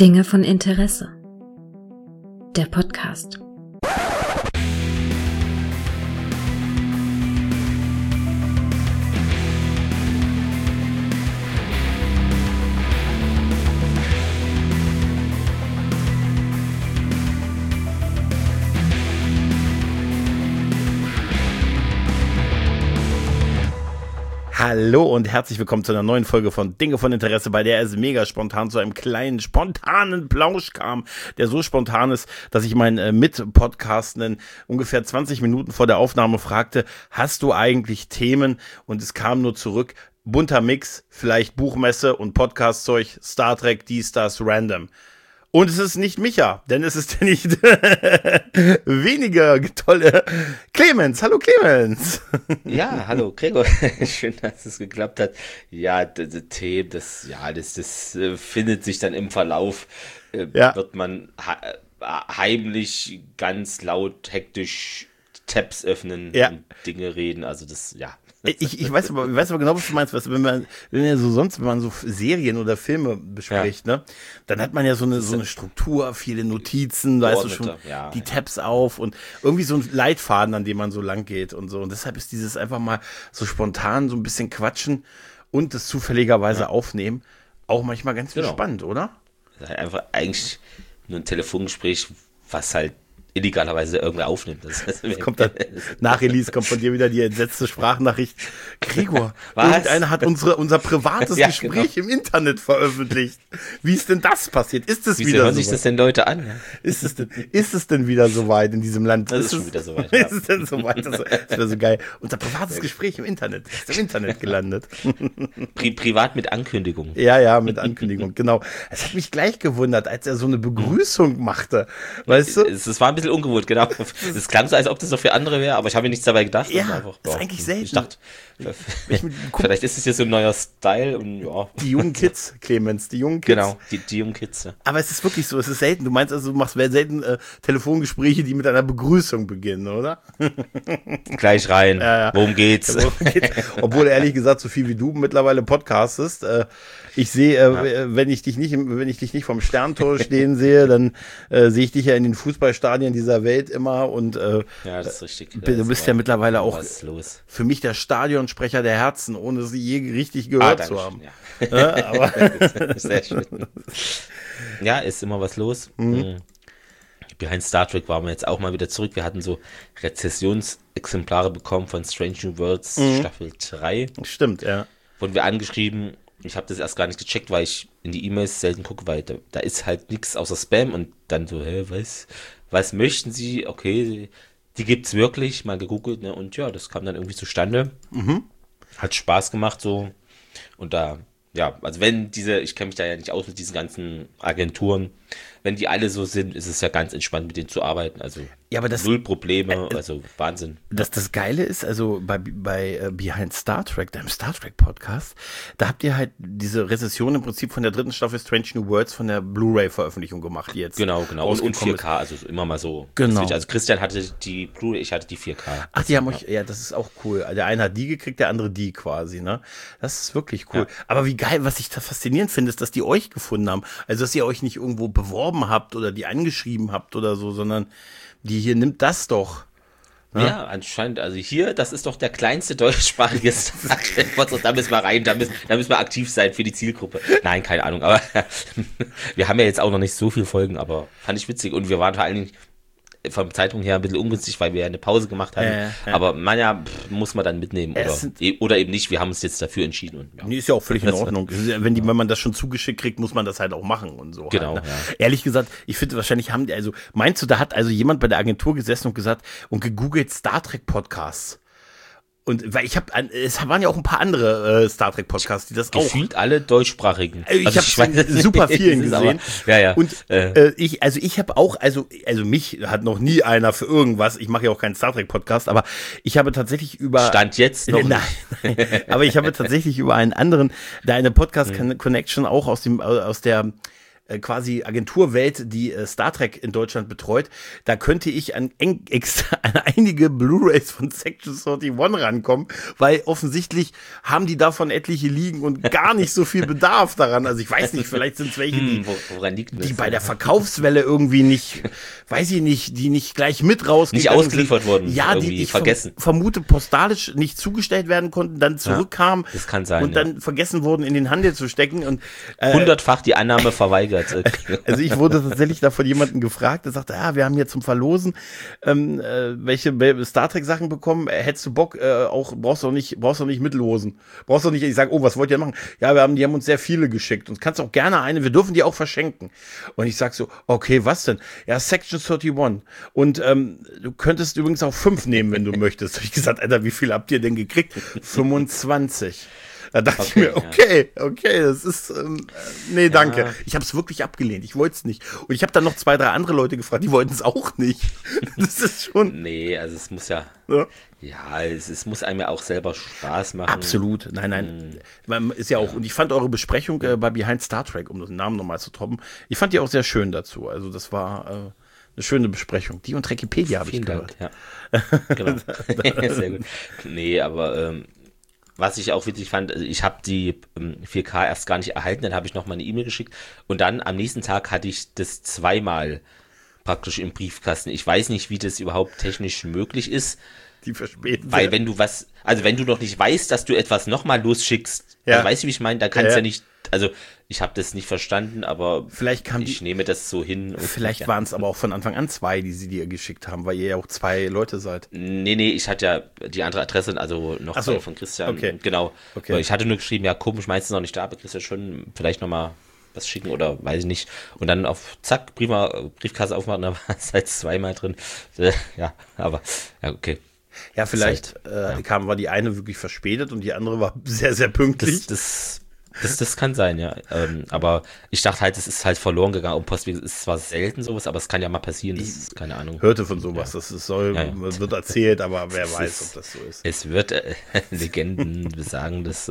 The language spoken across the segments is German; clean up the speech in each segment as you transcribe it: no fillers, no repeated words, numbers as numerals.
Dinge von Interesse. Der Podcast. Hallo und herzlich willkommen zu einer neuen Folge von Dinge von Interesse, bei der es mega spontan zu einem kleinen, spontanen Plausch kam, der so spontan ist, dass ich meinen Mitpodcastenden ungefähr 20 Minuten vor der Aufnahme fragte, hast du eigentlich Themen? Und es kam nur zurück, bunter Mix, vielleicht Buchmesse und Podcastzeug, Star Trek, dies, das, random. Und es ist nicht Micha, denn es ist nicht weniger tolle Clemens. Hallo Clemens. Ja, hallo Gregor. Schön, dass es geklappt hat. Ja, das Thema, das findet sich dann im Verlauf, wird man heimlich ganz laut, hektisch Tabs öffnen und Dinge reden. Also das, ja. Ich weiß aber genau, was du meinst. Wenn man so Serien oder Filme bespricht, ne, dann hat man ja so eine Struktur, viele Notizen, da weißt du schon, die Tabs auf und irgendwie so ein Leitfaden, an dem man so lang geht und so. Und deshalb ist dieses einfach mal so spontan so ein bisschen quatschen und das zufälligerweise aufnehmen auch manchmal ganz viel spannend, oder? Das ist halt einfach eigentlich nur ein Telefongespräch, was halt illegalerweise irgendwer aufnimmt. Das kommt dann, nach Release kommt von dir wieder die entsetzte Sprachnachricht. Gregor, irgendeiner hat unser privates Gespräch im Internet veröffentlicht. Wie ist denn das passiert? Ist es wieder so? Wie hören sich das denn Leute an? Ja? Ist es denn wieder soweit in diesem Land? Das ist schon wieder soweit. Ist es denn soweit? Das wäre so geil. Unser privates Gespräch im Internet. Ist im Internet gelandet. Privat mit Ankündigung. Ja, mit Ankündigung, genau. Es hat mich gleich gewundert, als er so eine Begrüßung machte. Weißt du? Es war ein bisschen ungewohnt, genau. Das klang so, als ob das noch für andere wäre, aber ich habe mir nichts dabei gedacht. Ja, das ist eigentlich selten. Ich dachte, vielleicht ist es jetzt so ein neuer Style. Und, die jungen Kids, Clemens, die jungen Kids. Genau, die jungen Kids. Ja. Aber es ist wirklich so, es ist selten. Du meinst also, du machst selten Telefongespräche, die mit einer Begrüßung beginnen, oder? Gleich rein. Ja. Worum geht's? Obwohl, ehrlich gesagt, so viel wie du mittlerweile podcastest, ich sehe, wenn ich dich nicht vom Sterntor stehen sehe, dann sehe ich dich ja in den Fußballstadien dieser Welt immer und ja, das ist richtig. Du bist ja mittlerweile auch für mich der Stadionsprecher der Herzen, ohne sie je richtig gehört zu haben. Ja. Aber sehr schön. Ja, ist immer was los. Behind Star Trek waren wir jetzt auch mal wieder zurück. Wir hatten so Rezessionsexemplare bekommen von Strange New Worlds Staffel 3. Stimmt, ja. Wurden wir angeschrieben. Ich habe das erst gar nicht gecheckt, weil ich in die E-Mails selten gucke, weil da ist halt nichts außer Spam und dann so, was möchten Sie? Okay, die gibt's wirklich, mal gegoogelt, ne? Und ja, das kam dann irgendwie zustande. Hat Spaß gemacht so. Und da, ja, also ich kenne mich da ja nicht aus mit diesen ganzen Agenturen, wenn die alle so sind, ist es ja ganz entspannt, mit denen zu arbeiten. Also ja, aber null Probleme, also Wahnsinn. Das Geile ist, also bei Behind Star Trek, deinem Star Trek Podcast, da habt ihr halt diese Rezession im Prinzip von der 3. Staffel Strange New Worlds von der Blu-ray-Veröffentlichung gemacht, die jetzt. Genau. Und 4K, also immer mal so. Genau. Also Christian hatte die Blu-ray, ich hatte die 4K. Ach, die haben euch, ja, das ist auch cool. Der eine hat die gekriegt, der andere die quasi, ne? Das ist wirklich cool. Ja. Aber wie geil, was ich da faszinierend finde, ist, dass die euch gefunden haben. Also, dass ihr euch nicht irgendwo beworben habt oder die angeschrieben habt oder so, sondern die hier nimmt das doch. Ne? Ja, anscheinend, also hier, das ist doch der kleinste deutschsprachige Star Trek. Da müssen wir rein, da müssen wir aktiv sein für die Zielgruppe. Nein, keine Ahnung, aber wir haben ja jetzt auch noch nicht so viele Folgen, aber fand ich witzig und wir waren vor allen Dingen vom Zeitpunkt her ein bisschen ungünstig, weil wir ja eine Pause gemacht haben. Ja. Aber muss man dann mitnehmen oder eben nicht. Wir haben uns jetzt dafür entschieden. Und, ist ja auch völlig in Ordnung. Wenn man das schon zugeschickt kriegt, muss man das halt auch machen und so. Genau. Halt, ne? Ehrlich gesagt, ich finde wahrscheinlich meinst du, da hat also jemand bei der Agentur gesessen und gesagt und gegoogelt Star Trek Podcasts? Und weil es waren ja auch ein paar andere Star Trek Podcasts, die das gefühlt auch. Gefühlt alle deutschsprachigen. Ich habe super vielen gesehen. Aber, ja. Und ich habe auch, also mich hat noch nie einer für irgendwas. Ich mache ja auch keinen Star Trek Podcast, aber ich habe tatsächlich Stand jetzt noch nein, aber ich habe tatsächlich über einen anderen, da eine Podcast Connection auch aus der quasi Agenturwelt, die Star Trek in Deutschland betreut, da könnte ich an einige Blu-rays von Section 31 rankommen, weil offensichtlich haben die davon etliche liegen und gar nicht so viel Bedarf daran. Also ich weiß nicht, vielleicht sind es welche, die bei der Verkaufswelle irgendwie nicht, weiß ich nicht, die nicht gleich mit rausgegangen nicht ausgeliefert wurden, ja, die ich vergessen. Vermute postalisch nicht zugestellt werden konnten, dann zurückkamen das kann sein, und dann vergessen wurden, in den Handel zu stecken. Und 100-fach die Annahme verweigert. Also ich wurde tatsächlich da von jemandem gefragt, der sagte, wir haben hier zum Verlosen welche Star Trek Sachen bekommen, hättest du Bock, brauchst du nicht mitlosen. Brauchst du nicht, ich sage, was wollt ihr machen? Ja, die haben uns sehr viele geschickt und kannst auch gerne wir dürfen die auch verschenken. Und ich sag so, okay, was denn? Ja, Section 31. Und du könntest übrigens auch 5 nehmen, wenn du möchtest. Habe ich gesagt, Alter, wie viel habt ihr denn gekriegt? 25. Da dachte ich mir, okay, das ist, nee, danke. Ja. Ich habe es wirklich abgelehnt, ich wollte es nicht. Und ich habe dann noch 2, 3 andere Leute gefragt, die wollten es auch nicht. Das ist schon... Nee, also es muss ja es muss einem ja auch selber Spaß machen. Absolut, nein. Man ist ja auch, und ich fand eure Besprechung bei Behind Star Trek, um den Namen nochmal zu toppen, ich fand die auch sehr schön dazu. Also das war... eine schöne Besprechung. Die und Trekipedia habe ich gehört. Dank, ja. Genau. Sehr gut. Nee, aber was ich auch witzig fand, also ich habe die 4K erst gar nicht erhalten, dann habe ich noch mal eine E-Mail geschickt und dann am nächsten Tag hatte ich das 2-mal praktisch im Briefkasten. Ich weiß nicht, wie das überhaupt technisch möglich ist. Die verspäten. Weil wenn du wenn du noch nicht weißt, dass du etwas nochmal losschickst, dann weißt du, wie ich meine, dann kannst du ja nicht, also ich habe das nicht verstanden, aber ich nehme das so hin. Vielleicht waren es aber auch von Anfang an 2, die sie dir geschickt haben, weil ihr ja auch 2 Leute seid. Nee, ich hatte ja die andere Adresse, also noch von Christian. Okay. Genau. Okay. Ich hatte nur geschrieben, ja komisch, meinst du noch nicht da, aber Christian schon vielleicht nochmal was schicken oder weiß ich nicht. Und dann auf zack, prima Briefkasse aufmachen, da war es halt 2-mal drin. Ja, aber ja, okay. Ja, vielleicht war die eine wirklich verspätet und die andere war sehr, sehr pünktlich. Das kann sein, ja. Aber ich dachte halt, es ist halt verloren gegangen. Auf Postweg ist zwar selten sowas, aber es kann ja mal passieren. Das ist keine Ahnung. Hörte von sowas. Das wird erzählt, aber wer weiß, ob das so ist. Es wird Legenden besagen, dass.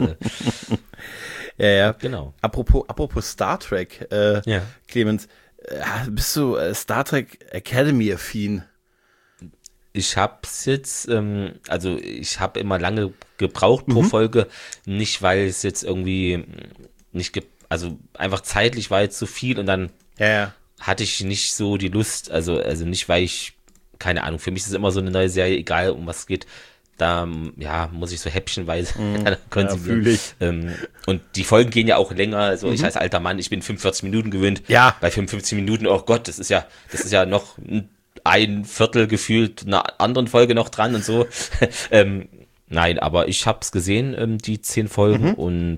Ja. Genau. Apropos Star Trek, Clemens, bist du Star Trek Academy affin? Ich hab's jetzt, ich habe immer lange gebraucht pro Folge, nicht weil es jetzt irgendwie nicht also einfach zeitlich war jetzt zu viel und dann hatte ich nicht so die Lust, also nicht, weil ich, keine Ahnung, für mich ist es immer so eine neue Serie, egal um was es geht, da muss ich so häppchenweise fühle ich. Und die Folgen gehen ja auch länger, also ich als alter Mann, ich bin 45 Minuten gewöhnt, bei 55 Minuten, oh Gott, das ist ja noch ein Viertel gefühlt einer anderen Folge noch dran und so. Nein, aber ich hab's gesehen, die 10 Folgen und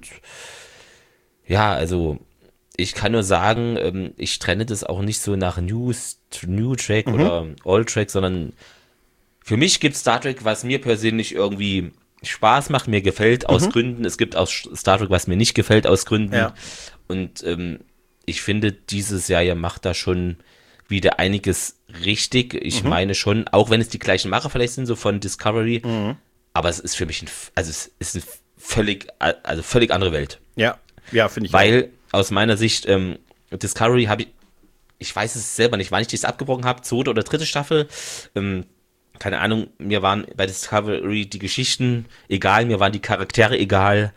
ja, also ich kann nur sagen, ich trenne das auch nicht so nach New Track oder Old Track, sondern für mich gibt Star Trek, was mir persönlich irgendwie Spaß macht, mir gefällt aus Gründen. Es gibt auch Star Trek, was mir nicht gefällt aus Gründen. Ja. Und ich finde, diese Serie macht da schon wieder einiges richtig. Ich meine schon, auch wenn es die gleichen Macher vielleicht sind, so von Discovery, aber es ist für mich es ist eine völlig andere Welt. Ja, finde ich. Weil aus meiner Sicht Discovery ich weiß es selber nicht, wann ich das abgebrochen habe, 2. oder 3. Staffel, keine Ahnung, mir waren bei Discovery die Geschichten egal, mir waren die Charaktere egal,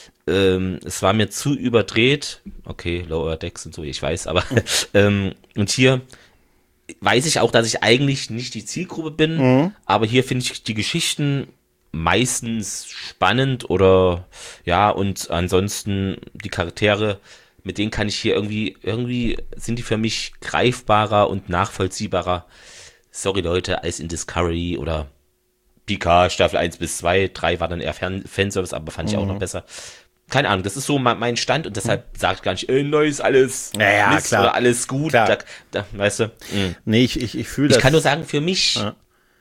es war mir zu überdreht, okay, Lower Decks und so, ich weiß, aber und hier weiß ich auch, dass ich eigentlich nicht die Zielgruppe bin, aber hier finde ich die Geschichten meistens spannend oder und ansonsten die Charaktere, mit denen kann ich hier irgendwie sind die für mich greifbarer und nachvollziehbarer, sorry Leute, als in Discovery oder PK Staffel 1 bis 2, 3 war dann eher Fanservice, aber fand ich auch noch besser. Keine Ahnung, das ist so mein Stand und deshalb sage ich gar nicht, neues alles Mist klar. Oder alles gut, da, weißt du. Nee, ich fühle das. Ich kann nur sagen, für mich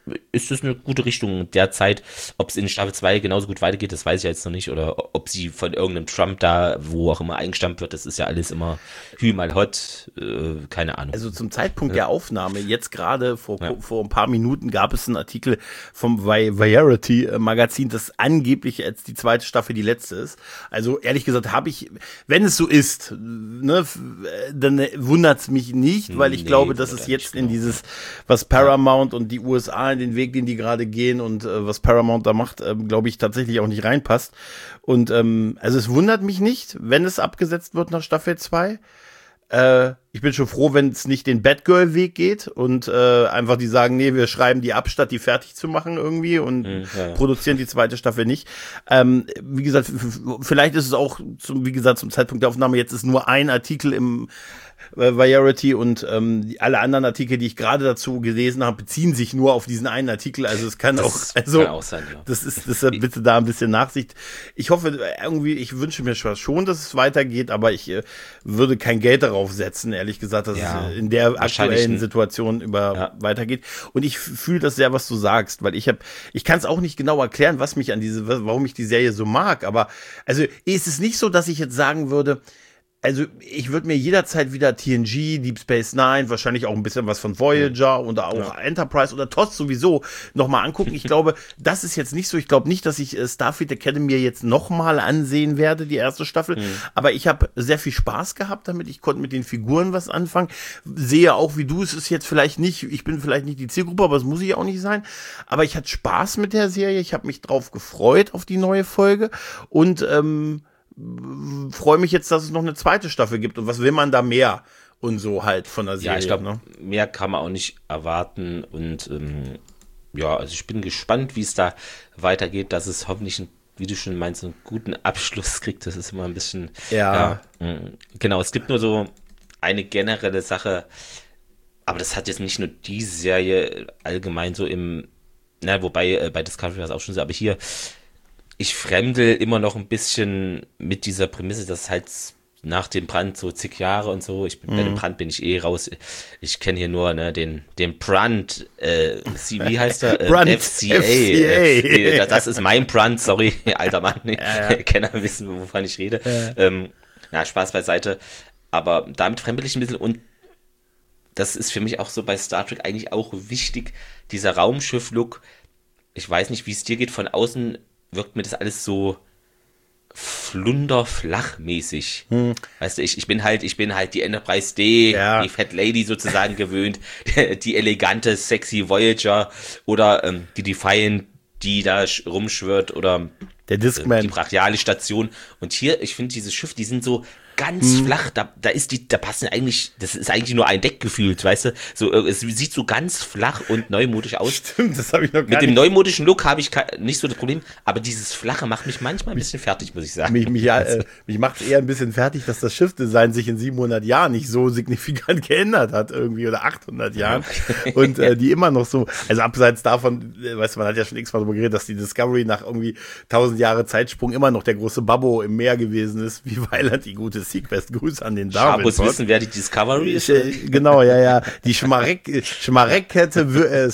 ist das eine gute Richtung derzeit. Ob es in Staffel 2 genauso gut weitergeht, das weiß ich jetzt noch nicht. Oder ob sie von irgendeinem Trump da, wo auch immer eingestammt wird, das ist ja alles immer Hü mal hot, keine Ahnung. Also zum Zeitpunkt der Aufnahme, jetzt gerade vor ein paar Minuten gab es einen Artikel vom Variety-Magazin, das angeblich jetzt die zweite Staffel die letzte ist. Also ehrlich gesagt habe ich, wenn es so ist, ne, dann wundert es mich nicht, weil ich glaube, dass es jetzt in dieses, was Paramount und die USA in den Weg, den die gerade gehen und was Paramount da macht, glaube ich, tatsächlich auch nicht reinpasst. Und also es wundert mich nicht, wenn es abgesetzt wird nach Staffel 2. Ich bin schon froh, wenn es nicht den Batgirl-Weg geht und einfach die sagen, nee, wir schreiben die ab, statt die fertig zu machen irgendwie und produzieren die zweite Staffel nicht. Wie gesagt, vielleicht ist es auch, wie gesagt, zum Zeitpunkt der Aufnahme, jetzt ist nur ein Artikel im Variety und alle anderen Artikel, die ich gerade dazu gelesen habe, beziehen sich nur auf diesen einen Artikel. Also es kann kann auch sein, ja. Das ist bitte da ein bisschen Nachsicht. Ich hoffe irgendwie, ich wünsche mir schon, dass es weitergeht, aber ich würde kein Geld darauf setzen, ehrlich gesagt, dass es in der aktuellen Situation weitergeht. Und ich fühle das sehr, was du sagst, weil ich kann es auch nicht genau erklären, warum ich die Serie so mag. Aber also ist es nicht so, dass ich jetzt sagen würde, also ich würde mir jederzeit wieder TNG, Deep Space Nine, wahrscheinlich auch ein bisschen was von Voyager oder auch Enterprise oder TOS sowieso nochmal angucken. Ich glaube, das ist jetzt nicht so. Ich glaube nicht, dass ich Starfleet Academy jetzt nochmal ansehen werde, die erste Staffel. Aber ich habe sehr viel Spaß gehabt damit. Ich konnte mit den Figuren was anfangen. Sehe auch, wie du, es ist jetzt vielleicht nicht, ich bin vielleicht nicht die Zielgruppe, aber es muss ich auch nicht sein. Aber ich hatte Spaß mit der Serie. Ich habe mich drauf gefreut auf die neue Folge und freue mich jetzt, dass es noch eine zweite Staffel gibt. Und was will man da mehr? Und so halt von der Serie. Ja, ich glaube, mehr kann man auch nicht erwarten. Und also ich bin gespannt, wie es da weitergeht, dass es hoffentlich, wie du schon meinst, einen guten Abschluss kriegt. Das ist immer ein bisschen... Genau, es gibt nur so eine generelle Sache, aber das hat jetzt nicht nur die Serie allgemein so wobei bei Discovery war es auch schon so, aber hier... Ich fremdel immer noch ein bisschen mit dieser Prämisse, dass halt nach dem Brand so zig Jahre und so, bei dem Brand bin ich raus. Ich kenne hier nur den Brand, wie heißt der? Brand, FCA. Das ist mein Brand, sorry, alter Mann. Kenner wissen, wovon ich rede. Spaß beiseite. Aber damit fremdel ich ein bisschen und das ist für mich auch so bei Star Trek eigentlich auch wichtig, dieser Raumschiff-Look. Ich weiß nicht, wie es dir geht, von außen wirkt mir das alles so flachmäßig. Weißt du, ich bin halt die Enterprise D, die Fat Lady sozusagen gewöhnt, die elegante, sexy Voyager oder die Defiant, die da rumschwirrt oder der Discman. Die brachiale Station. Und hier, ich finde diese Schiffe, die sind so ganz flach, da passen eigentlich, das ist eigentlich nur ein Deck gefühlt, weißt du, so, es sieht so ganz flach und neumodisch aus. Stimmt, das habe ich noch gar nicht. Mit dem neumodischen Look habe ich nicht so das Problem, aber dieses Flache macht mich manchmal ein bisschen fertig, muss ich sagen. Mich macht es eher ein bisschen fertig, dass das Schiffdesign sich in 700 Jahren nicht so signifikant geändert hat irgendwie oder 800 Jahren und die immer noch so, also abseits davon, weißt du, man hat ja schon x-mal darüber geredet, dass die Discovery nach irgendwie 1000 Jahre Zeitsprung immer noch der große Babbo im Meer gewesen ist, wie Weiland die gute Sequest. Gruß an den Darwin. Schabus wissen, wer die Discovery ist. Genau, ja. Die Schmaragdkette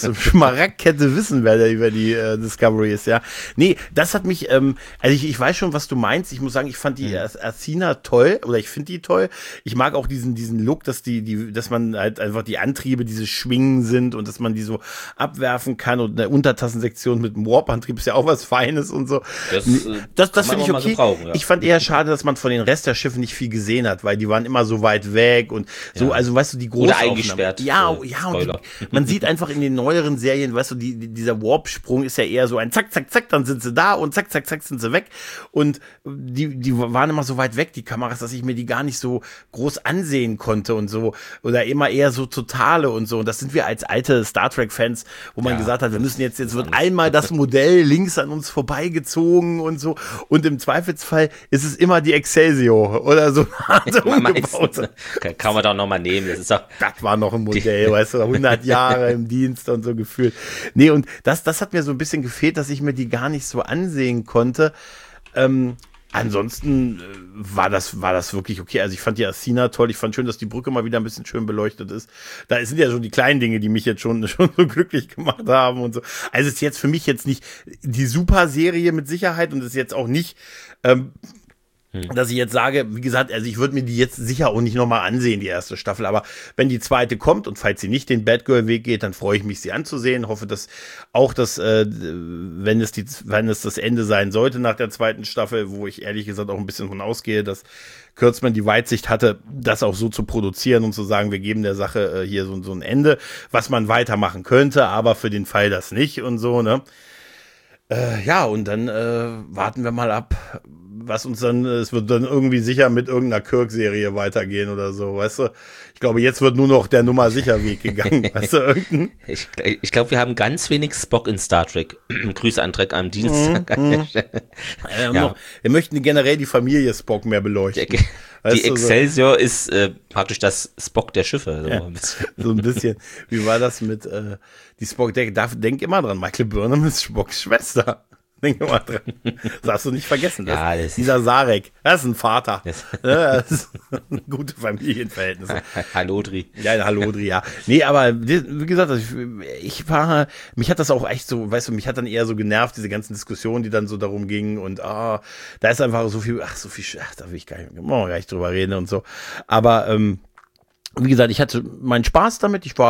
wissen, wer die Discovery ist, ja. Nee, das hat mich, also ich weiß schon, was du meinst. Ich muss sagen, ich fand die Athena toll, oder ich finde die toll. Ich mag auch diesen Look, dass dass man halt einfach die Antriebe, diese Schwingen sind und dass man die so abwerfen kann und eine Untertassensektion mit einem Warp-Antrieb ist ja auch was Feines und so. Das finde ich okay. Ja. Ich fand eher schade, dass man von den Rest der Schiffe nicht viel gesehen hat, weil die waren immer so weit weg und so, also weißt du, die großen oder eingesperrt. Ja, und man sieht einfach in den neueren Serien, weißt du, dieser Warp-Sprung ist ja eher so ein zack, zack, zack, dann sind sie da und zack, zack, zack sind sie weg und die waren immer so weit weg, die Kameras, dass ich mir die gar nicht so groß ansehen konnte und so oder immer eher so totale und so und das sind wir als alte Star Trek-Fans, wo man gesagt hat, wir müssen jetzt wird einmal das Modell links an uns vorbeigezogen und so und im Zweifelsfall ist es immer die Excelsior oder so. Kann man doch nochmal nehmen. Das war noch ein Modell, weißt du, 100 Jahre im Dienst und so gefühlt. Nee, und das hat mir so ein bisschen gefehlt, dass ich mir die gar nicht so ansehen konnte. ansonsten war das wirklich okay. Also ich fand die Asina toll. Ich fand schön, dass die Brücke mal wieder ein bisschen schön beleuchtet ist. Da sind ja schon die kleinen Dinge, die mich jetzt schon so glücklich gemacht haben und so. Also es ist jetzt für mich jetzt nicht die Super-Serie mit Sicherheit und es ist jetzt auch nicht, dass ich jetzt sage, wie gesagt, also ich würde mir die jetzt sicher auch nicht nochmal ansehen, die erste Staffel, aber wenn die zweite kommt und falls sie nicht den Batgirl-Weg geht, dann freue ich mich, sie anzusehen, hoffe, dass auch das, wenn es das Ende sein sollte nach der zweiten Staffel, wo ich ehrlich gesagt auch ein bisschen von ausgehe, dass Kurtzman die Weitsicht hatte, das auch so zu produzieren und zu sagen, wir geben der Sache hier so ein Ende, was man weitermachen könnte, aber für den Fall das nicht und so, ne? Ja, und dann warten wir mal ab, was uns dann, es wird dann irgendwie sicher mit irgendeiner Kirk-Serie weitergehen oder so, weißt du? Ich glaube, jetzt wird nur noch der Nummer sicher Weg gegangen, weißt du? Ich glaube, wir haben ganz wenig Spock in Star Trek. Grüße an Trek am Dienstag. Wir möchten generell die Familie Spock mehr beleuchten. Die Excelsior ist praktisch das Spock der Schiffe. So, ja, so ein bisschen. Wie war das mit die Spock? Denk immer dran, Michael Burnham ist Spocks Schwester. Denk immer dran. Das darfst du nicht vergessen. Dieser Sarek, das ist ein Vater. Das ist gute Familienverhältnisse. Hallodri. Ja, Hallodri, ja. Nee, aber wie gesagt, mich hat das auch echt so, weißt du, mich hat dann eher so genervt, diese ganzen Diskussionen, die dann so darum gingen und da ist einfach so viel, da will ich gar nicht drüber reden und so. Aber wie gesagt, ich hatte meinen Spaß damit. Ich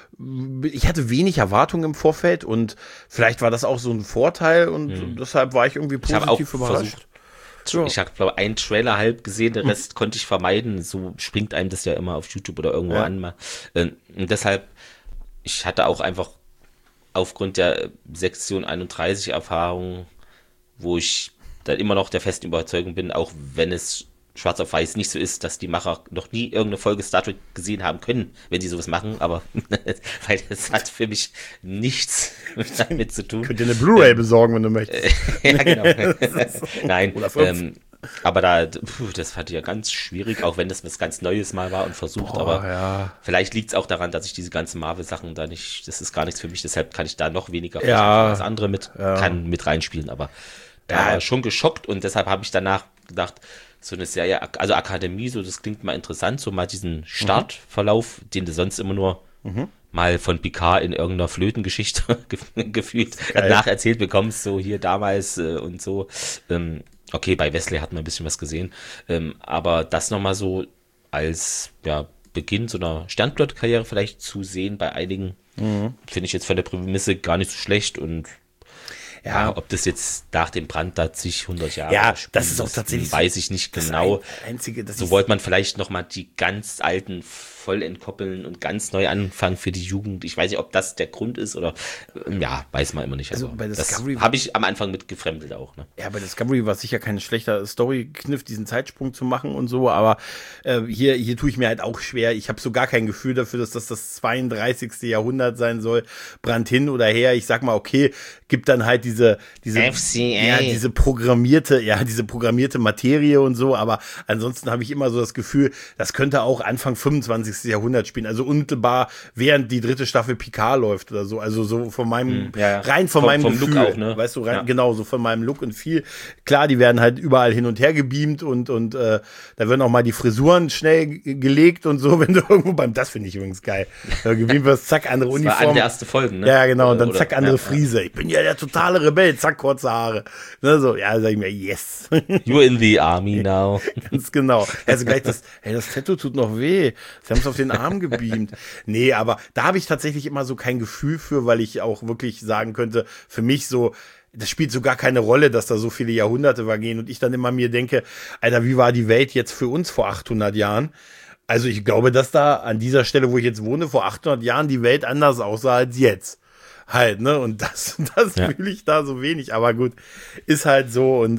hatte wenig Erwartungen im Vorfeld und vielleicht war das auch so ein Vorteil und deshalb war ich irgendwie positiv überrascht. Ich habe, glaube ich, einen Trailer halb gesehen, den Rest konnte ich vermeiden. So springt einem das ja immer auf YouTube oder irgendwo an. Und deshalb, ich hatte auch einfach aufgrund der Sektion 31 Erfahrung, wo ich dann immer noch der festen Überzeugung bin, auch wenn es schwarz auf weiß nicht so ist, dass die Macher noch nie irgendeine Folge Star Trek gesehen haben können, wenn die sowas machen, aber weil das hat für mich nichts damit zu tun. Könnt ihr eine Blu-ray besorgen, wenn du möchtest. Ja, genau. Nein, oder 5. aber das fand ich ja ganz schwierig, auch wenn das was ganz Neues mal war und versucht, vielleicht liegt es auch daran, dass ich diese ganzen Marvel-Sachen da nicht, das ist gar nichts für mich, deshalb kann ich da noch weniger als andere kann mit reinspielen, aber da war schon geschockt und deshalb habe ich danach gedacht, so eine Serie, also Akademie, so das klingt mal interessant, so mal diesen Startverlauf, den du sonst immer nur mal von Picard in irgendeiner Flötengeschichte gefühlt nacherzählt bekommst, so hier damals und so. Okay, bei Wesley hat man ein bisschen was gesehen, aber das nochmal so als Beginn so einer Sternflotte-Karriere vielleicht zu sehen bei einigen, finde ich jetzt von der Prämisse gar nicht so schlecht und ob das jetzt nach dem Brand da zig 100 Jahre das ist auch tatsächlich weiß ich nicht genau. Einzige, so wollte man vielleicht nochmal die ganz alten voll entkoppeln und ganz neu anfangen für die Jugend. Ich weiß nicht, ob das der Grund ist oder weiß man immer nicht. Also bei Discovery das habe ich am Anfang mit gefremdelt auch. Ne? Ja, bei Discovery war es sicher kein schlechter Story-Kniff, diesen Zeitsprung zu machen und so, aber hier tue ich mir halt auch schwer. Ich habe so gar kein Gefühl dafür, dass das 32. Jahrhundert sein soll. Brand hin oder her. Ich sag mal, okay, gibt dann halt diese FCA. diese programmierte Materie und so, aber ansonsten habe ich immer so das Gefühl, das könnte auch Anfang 25. Jahrhundert spielen, also unmittelbar während die 3. Staffel Picard läuft oder so, also so von meinem, rein von meinem Gefühl, Look auch, ne? Weißt du, genau, so von meinem Look und viel, klar, die werden halt überall hin und her gebeamt und da werden auch mal die Frisuren schnell gelegt und so, wenn du irgendwo das finde ich übrigens geil, gebeamt wirst, zack, andere Uniform. Das war eine der ersten Folgen, ne? Ja, genau, und dann zack, andere Frise. Ich bin ja der totale Rebell, zack, kurze Haare. Ne, so, sag ich mir, yes. You're in the army now. Ganz genau. Also gleich das Tattoo tut noch weh. Sie haben es auf den Arm gebeamt. Nee, aber da habe ich tatsächlich immer so kein Gefühl für, weil ich auch wirklich sagen könnte, für mich so, das spielt so gar keine Rolle, dass da so viele Jahrhunderte vergehen und ich dann immer mir denke, Alter, wie war die Welt jetzt für uns vor 800 Jahren? Also ich glaube, dass da an dieser Stelle, wo ich jetzt wohne, vor 800 Jahren die Welt anders aussah als jetzt. Halt, ne? Und das fühle ich da so wenig. Aber gut, ist halt so und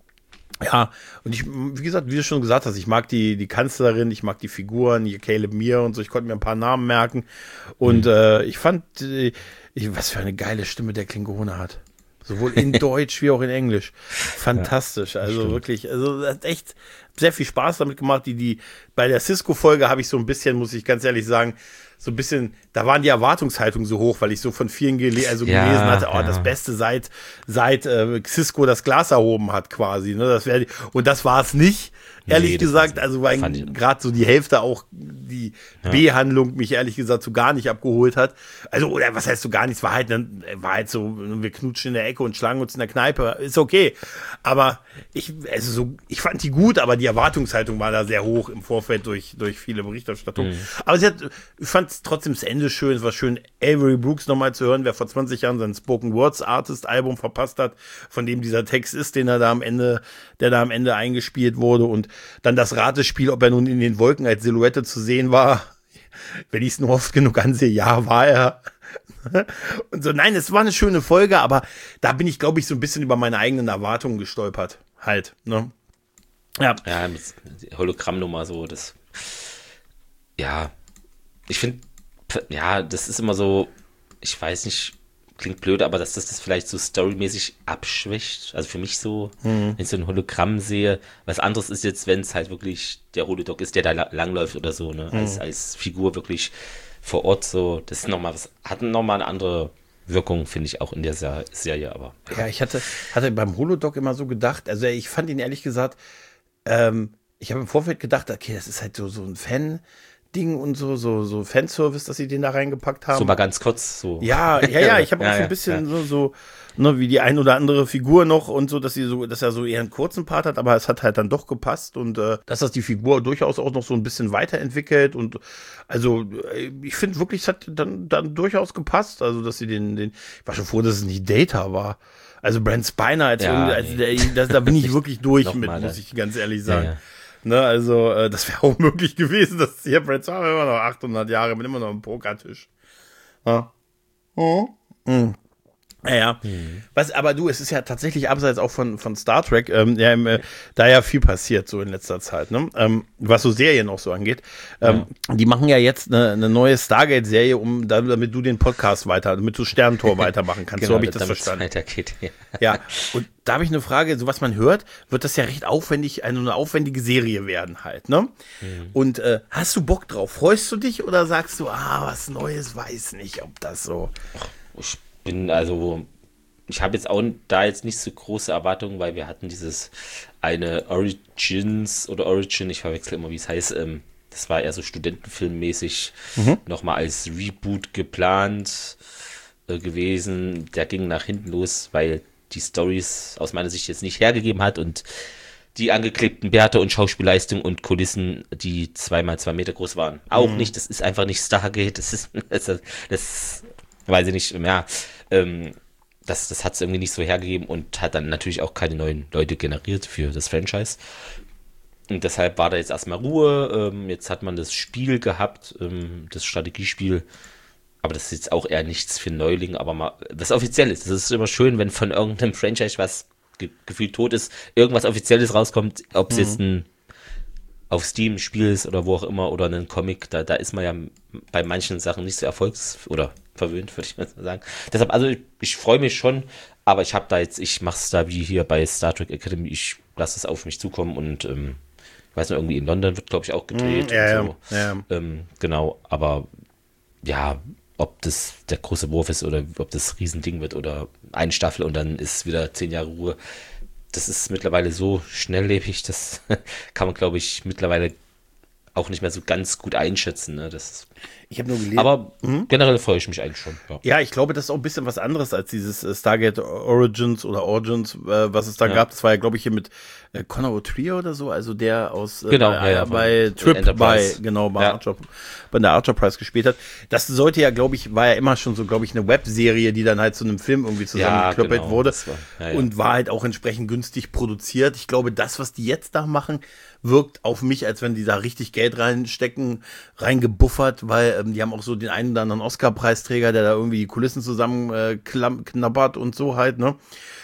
und ich, wie gesagt, wie du schon gesagt hast, ich mag die Kanzlerin, ich mag die Figuren, hier Caleb Mir und so, ich konnte mir ein paar Namen merken und ich fand, was für eine geile Stimme der Klingone hat. Sowohl in Deutsch wie auch in Englisch. Fantastisch, also wirklich, also das ist echt sehr viel Spaß damit gemacht. Bei der Cisco-Folge habe ich so ein bisschen, muss ich ganz ehrlich sagen, so ein bisschen, da waren die Erwartungshaltungen so hoch, weil ich so von vielen gelesen hatte, das Beste seit Cisco das Glas erhoben hat quasi. Ne? Und das war es nicht. Ehrlich gesagt, also weil gerade so die Hälfte auch die B-Handlung mich ehrlich gesagt so gar nicht abgeholt hat. Also, oder was heißt so gar nichts, war halt so, wir knutschen in der Ecke und schlagen uns in der Kneipe, ist okay. Aber ich fand die gut, aber die Erwartungshaltung war da sehr hoch im Vorfeld durch viele Berichterstattungen. Aber ich fand trotzdem das Ende schön, es war schön, Avery Brooks nochmal zu hören, wer vor 20 Jahren sein Spoken Words Artist Album verpasst hat, von dem dieser Text ist, der da am Ende eingespielt wurde, und dann das Ratespiel, ob er nun in den Wolken als Silhouette zu sehen war. Wenn ich es nur oft genug ansehe, ja, war er. Und so, nein, es war eine schöne Folge, aber da bin ich, glaube ich, so ein bisschen über meine eigenen Erwartungen gestolpert. Halt, ne? Ja, die Hologrammnummer so, ich finde, das ist immer so, ich weiß nicht, klingt blöd, aber dass das vielleicht so storymäßig abschwächt. Also für mich so, wenn ich so ein Hologramm sehe, was anderes ist jetzt, wenn es halt wirklich der Holodoc ist, der da langläuft oder so, ne? Als Figur wirklich vor Ort so, das ist hat nochmal eine andere Wirkung, finde ich, auch in der Serie, aber. Ja, ich hatte beim Holodoc immer so gedacht, also ich fand ihn ehrlich gesagt, ich habe im Vorfeld gedacht, okay, das ist halt so ein Fan-Ding und so Fanservice, dass sie den da reingepackt haben. So mal ganz kurz so. Ja, ich habe auch so ein bisschen so ne, wie die ein oder andere Figur noch und so, dass er so eher einen kurzen Part hat, aber es hat halt dann doch gepasst, und dass das die Figur durchaus auch noch so ein bisschen weiterentwickelt, und also ich finde wirklich, es hat dann durchaus gepasst, also dass sie ich war schon froh, dass es nicht Data war. Also Brent Spiner da bin ich wirklich durch mit, muss ich ganz ehrlich sagen. Ja. Ne, also, das wäre auch möglich gewesen, dass hier Brad Spiner immer noch 800 Jahre mit immer noch einem Pokertisch. Ja. Naja. Aber du, es ist ja tatsächlich abseits auch von Star Trek, da ja viel passiert so in letzter Zeit, ne? Was so Serien auch so angeht. Die machen ja jetzt eine neue Stargate-Serie, damit du den Podcast damit du Sternentor weitermachen kannst. Genau, so habe ich das verstanden. Weitergeht, ja, und da habe ich eine Frage, so was man hört, wird das ja recht aufwendig, eine aufwendige Serie werden halt, ne? Und hast du Bock drauf? Freust du dich oder sagst du, was Neues, weiß nicht, ob das so... Ich habe jetzt auch da jetzt nicht so große Erwartungen, weil wir hatten dieses eine Origin, ich verwechsel immer, wie es heißt, das war eher so studentenfilmmäßig nochmal als Reboot geplant gewesen. Der ging nach hinten los, weil die Storys aus meiner Sicht jetzt nicht hergegeben hat und die angeklebten Bärte und Schauspielleistung und Kulissen, die 2x2 Meter groß waren. Auch nicht, das ist einfach nicht Stargate, das weiß ich nicht, das hat es irgendwie nicht so hergegeben und hat dann natürlich auch keine neuen Leute generiert für das Franchise. Und deshalb war da jetzt erstmal Ruhe. Jetzt hat man das Spiel gehabt, das Strategiespiel, aber das ist jetzt auch eher nichts für Neulinge, aber mal was Offizielles. Das ist immer schön, wenn von irgendeinem Franchise, was gefühlt tot ist, irgendwas Offizielles rauskommt, ob es jetzt ein auf Steam ein Spiel ist oder wo auch immer oder ein Comic, da ist man ja bei manchen Sachen nicht so oder verwöhnt, würde ich mal sagen. Deshalb, also ich freue mich schon, aber ich mache es da wie hier bei Star Trek Academy, ich lasse es auf mich zukommen und ich weiß noch, irgendwie in London wird, glaube ich, auch gedreht. Genau, aber ja, ob das der große Wurf ist oder ob das Riesending wird oder eine Staffel und dann ist wieder 10 Jahre Ruhe, das ist mittlerweile so schnelllebig, das kann man, glaube ich, mittlerweile auch nicht mehr so ganz gut einschätzen. Ne? Ich habe nur gelesen. Aber generell freue ich mich eigentlich schon. Ja, ich glaube, das ist auch ein bisschen was anderes als dieses Stargate Origins, was es da gab. Das war ja, glaube ich, hier mit Conor O'Trier oder so, also der aus bei Trip bei der Archer Prize gespielt hat. Das sollte ja, glaube ich, war ja immer schon so, glaube ich, eine Webserie, die dann halt zu einem Film irgendwie zusammengeklöppelt wurde und war halt auch entsprechend günstig produziert. Ich glaube, das, was die jetzt da machen, wirkt auf mich, als wenn die da richtig Geld reingebuffert, weil die haben auch so den einen oder anderen Oscar-Preisträger, der da irgendwie die Kulissen zusammen knabbert und so halt, ne?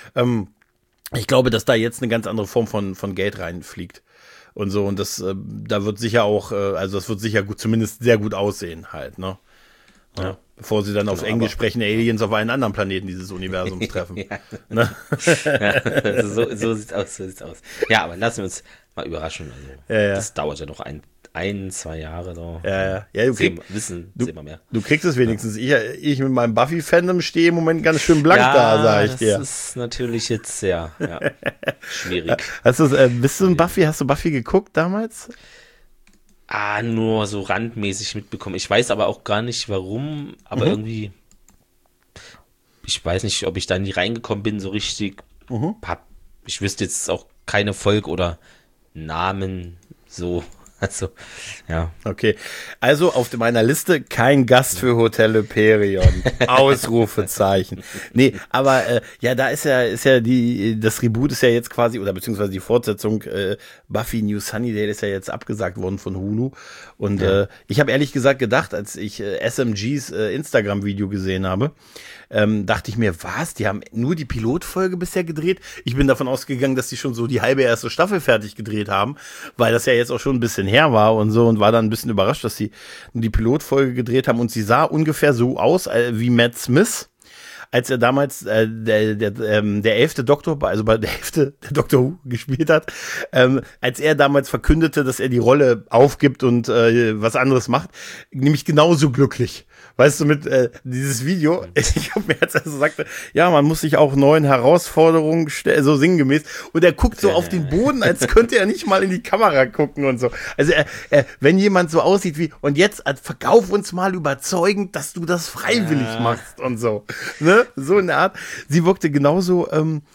Ich glaube, dass da jetzt eine ganz andere Form von Geld reinfliegt und so, und da wird sicher auch, das wird sicher zumindest sehr gut aussehen halt, ne? Ja. Bevor sie dann auf Englisch sprechende Aliens auf einen anderen Planeten dieses Universums treffen. Ne? So sieht's aus. Ja, aber lassen wir uns mal überraschen. Also, Ja. Das dauert ja noch 2 Jahre. So. Ja, Sehen wir mehr. Du kriegst es wenigstens. Ich mit meinem Buffy-Fandom stehe im Moment ganz schön blank da, sag ich dir. Das ist natürlich jetzt sehr schwierig. Bist du ein Buffy? Hast du Buffy geguckt damals? Nur so randmäßig mitbekommen. Ich weiß aber auch gar nicht, warum, aber irgendwie, ich weiß nicht, ob ich da nie reingekommen bin, so richtig. Ich wüsste jetzt auch keine Folge oder Namen so. Also, ja. Okay, also auf meiner Liste kein Gast für Hotel Hyperion. Ausrufezeichen. Nee, aber da ist ja das Reboot ist ja jetzt quasi, oder beziehungsweise die Fortsetzung Buffy New Sunnydale ist ja jetzt abgesagt worden von Hulu. Und ich habe ehrlich gesagt gedacht, als ich SMGs Instagram-Video gesehen habe, dachte ich mir, was? Die haben nur die Pilotfolge bisher gedreht? Ich bin davon ausgegangen, dass die schon so die halbe erste Staffel fertig gedreht haben, weil das ja jetzt auch schon ein bisschen her war und so, und war dann ein bisschen überrascht, dass sie nur die Pilotfolge gedreht haben, und sie sah ungefähr so aus wie Matt Smith, als er damals der 11. Doktor, also bei der 11. der Doctor Who gespielt hat, als er damals verkündete, dass er die Rolle aufgibt und was anderes macht, nämlich genauso glücklich. Weißt du, mit dieses Video, ich habe mir jetzt also sagte, ja, man muss sich auch neuen Herausforderungen stellen, so sinngemäß. Und er guckt so auf den Boden, als könnte er nicht mal in die Kamera gucken und so. Also wenn jemand so aussieht wie, und jetzt verkauf uns mal überzeugend, dass du das freiwillig machst und so. Ne? So in der Art. Sie wirkte genauso,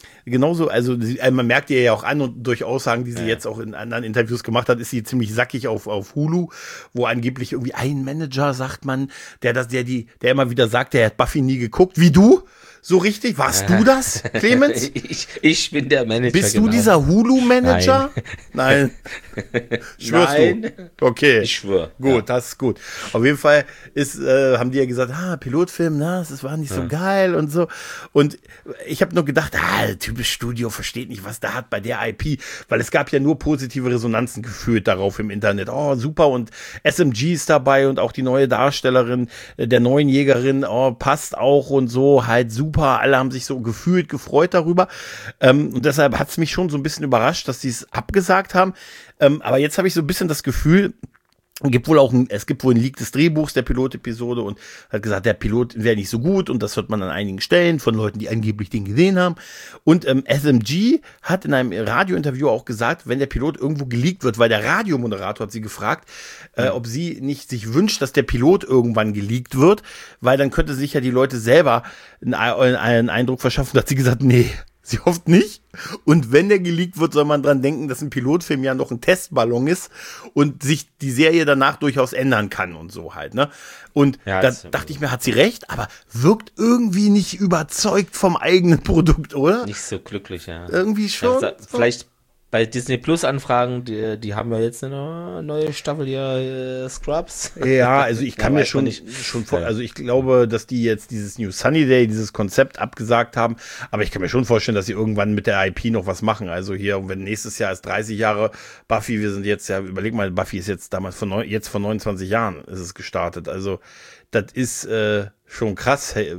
also man merkt ihr ja auch an, und durch Aussagen, die sie jetzt auch in anderen Interviews gemacht hat, ist sie ziemlich sackig auf Hulu, wo angeblich irgendwie ein Manager, sagt man, der immer wieder sagt, der hat Buffy nie geguckt, wie du? So richtig? Warst du das, Clemens? Ich bin der Manager. Bist du dieser Hulu-Manager? Nein. Schwörst du? Okay. Ich schwöre. Gut, das ist gut. Auf jeden Fall haben die ja gesagt, Pilotfilm, das war nicht so geil und so. Und ich habe nur gedacht, typisch Studio, versteht nicht, was da hat bei der IP, weil es gab ja nur positive Resonanzen gefühlt darauf im Internet. Oh, super, und SMG ist dabei und auch die neue Darstellerin der neuen Jägerin, passt auch und so, halt super. Alle haben sich so gefühlt gefreut darüber. Und deshalb hat es mich schon so ein bisschen überrascht, dass sie es abgesagt haben. Aber jetzt habe ich so ein bisschen das Gefühl, es gibt wohl ein Leak des Drehbuchs der Pilotepisode, und hat gesagt, der Pilot wäre nicht so gut, und das hört man an einigen Stellen von Leuten, die angeblich den gesehen haben. Und SMG hat in einem Radiointerview auch gesagt, wenn der Pilot irgendwo geleakt wird, weil der Radiomoderator hat sie gefragt, ob sie nicht sich wünscht, dass der Pilot irgendwann geleakt wird, weil dann könnte sich ja die Leute selber einen Eindruck verschaffen. Da hat sie gesagt, nee, sie hofft nicht. Und wenn der geleakt wird, soll man dran denken, dass ein Pilotfilm ja noch ein Testballon ist und sich die Serie danach durchaus ändern kann und so halt, ne? Und da dachte ich mir, hat sie recht, aber wirkt irgendwie nicht überzeugt vom eigenen Produkt, oder? Nicht so glücklich, ja. Irgendwie schon. Ja, vielleicht bei Disney Plus Anfragen, die haben ja jetzt eine neue Staffel hier, Scrubs. Ja, also ich kann mir schon also ich glaube, dass die jetzt dieses New Sunnydale, dieses Konzept abgesagt haben, aber ich kann mir schon vorstellen, dass sie irgendwann mit der IP noch was machen. Also hier, wenn nächstes Jahr ist 30 Jahre Buffy, wir sind jetzt ja, überleg mal, Buffy ist jetzt damals vor 29 Jahren ist es gestartet. Also das ist schon krass, hey,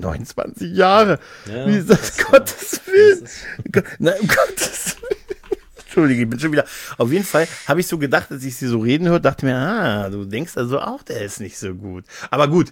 29 Jahre. Ja, wie ist das? Gottes Willen. Um Gottes Willen. Entschuldige, ich bin schon wieder. Auf jeden Fall habe ich so gedacht, als ich sie so reden hörte, dachte mir, du denkst also auch, der ist nicht so gut. Aber gut,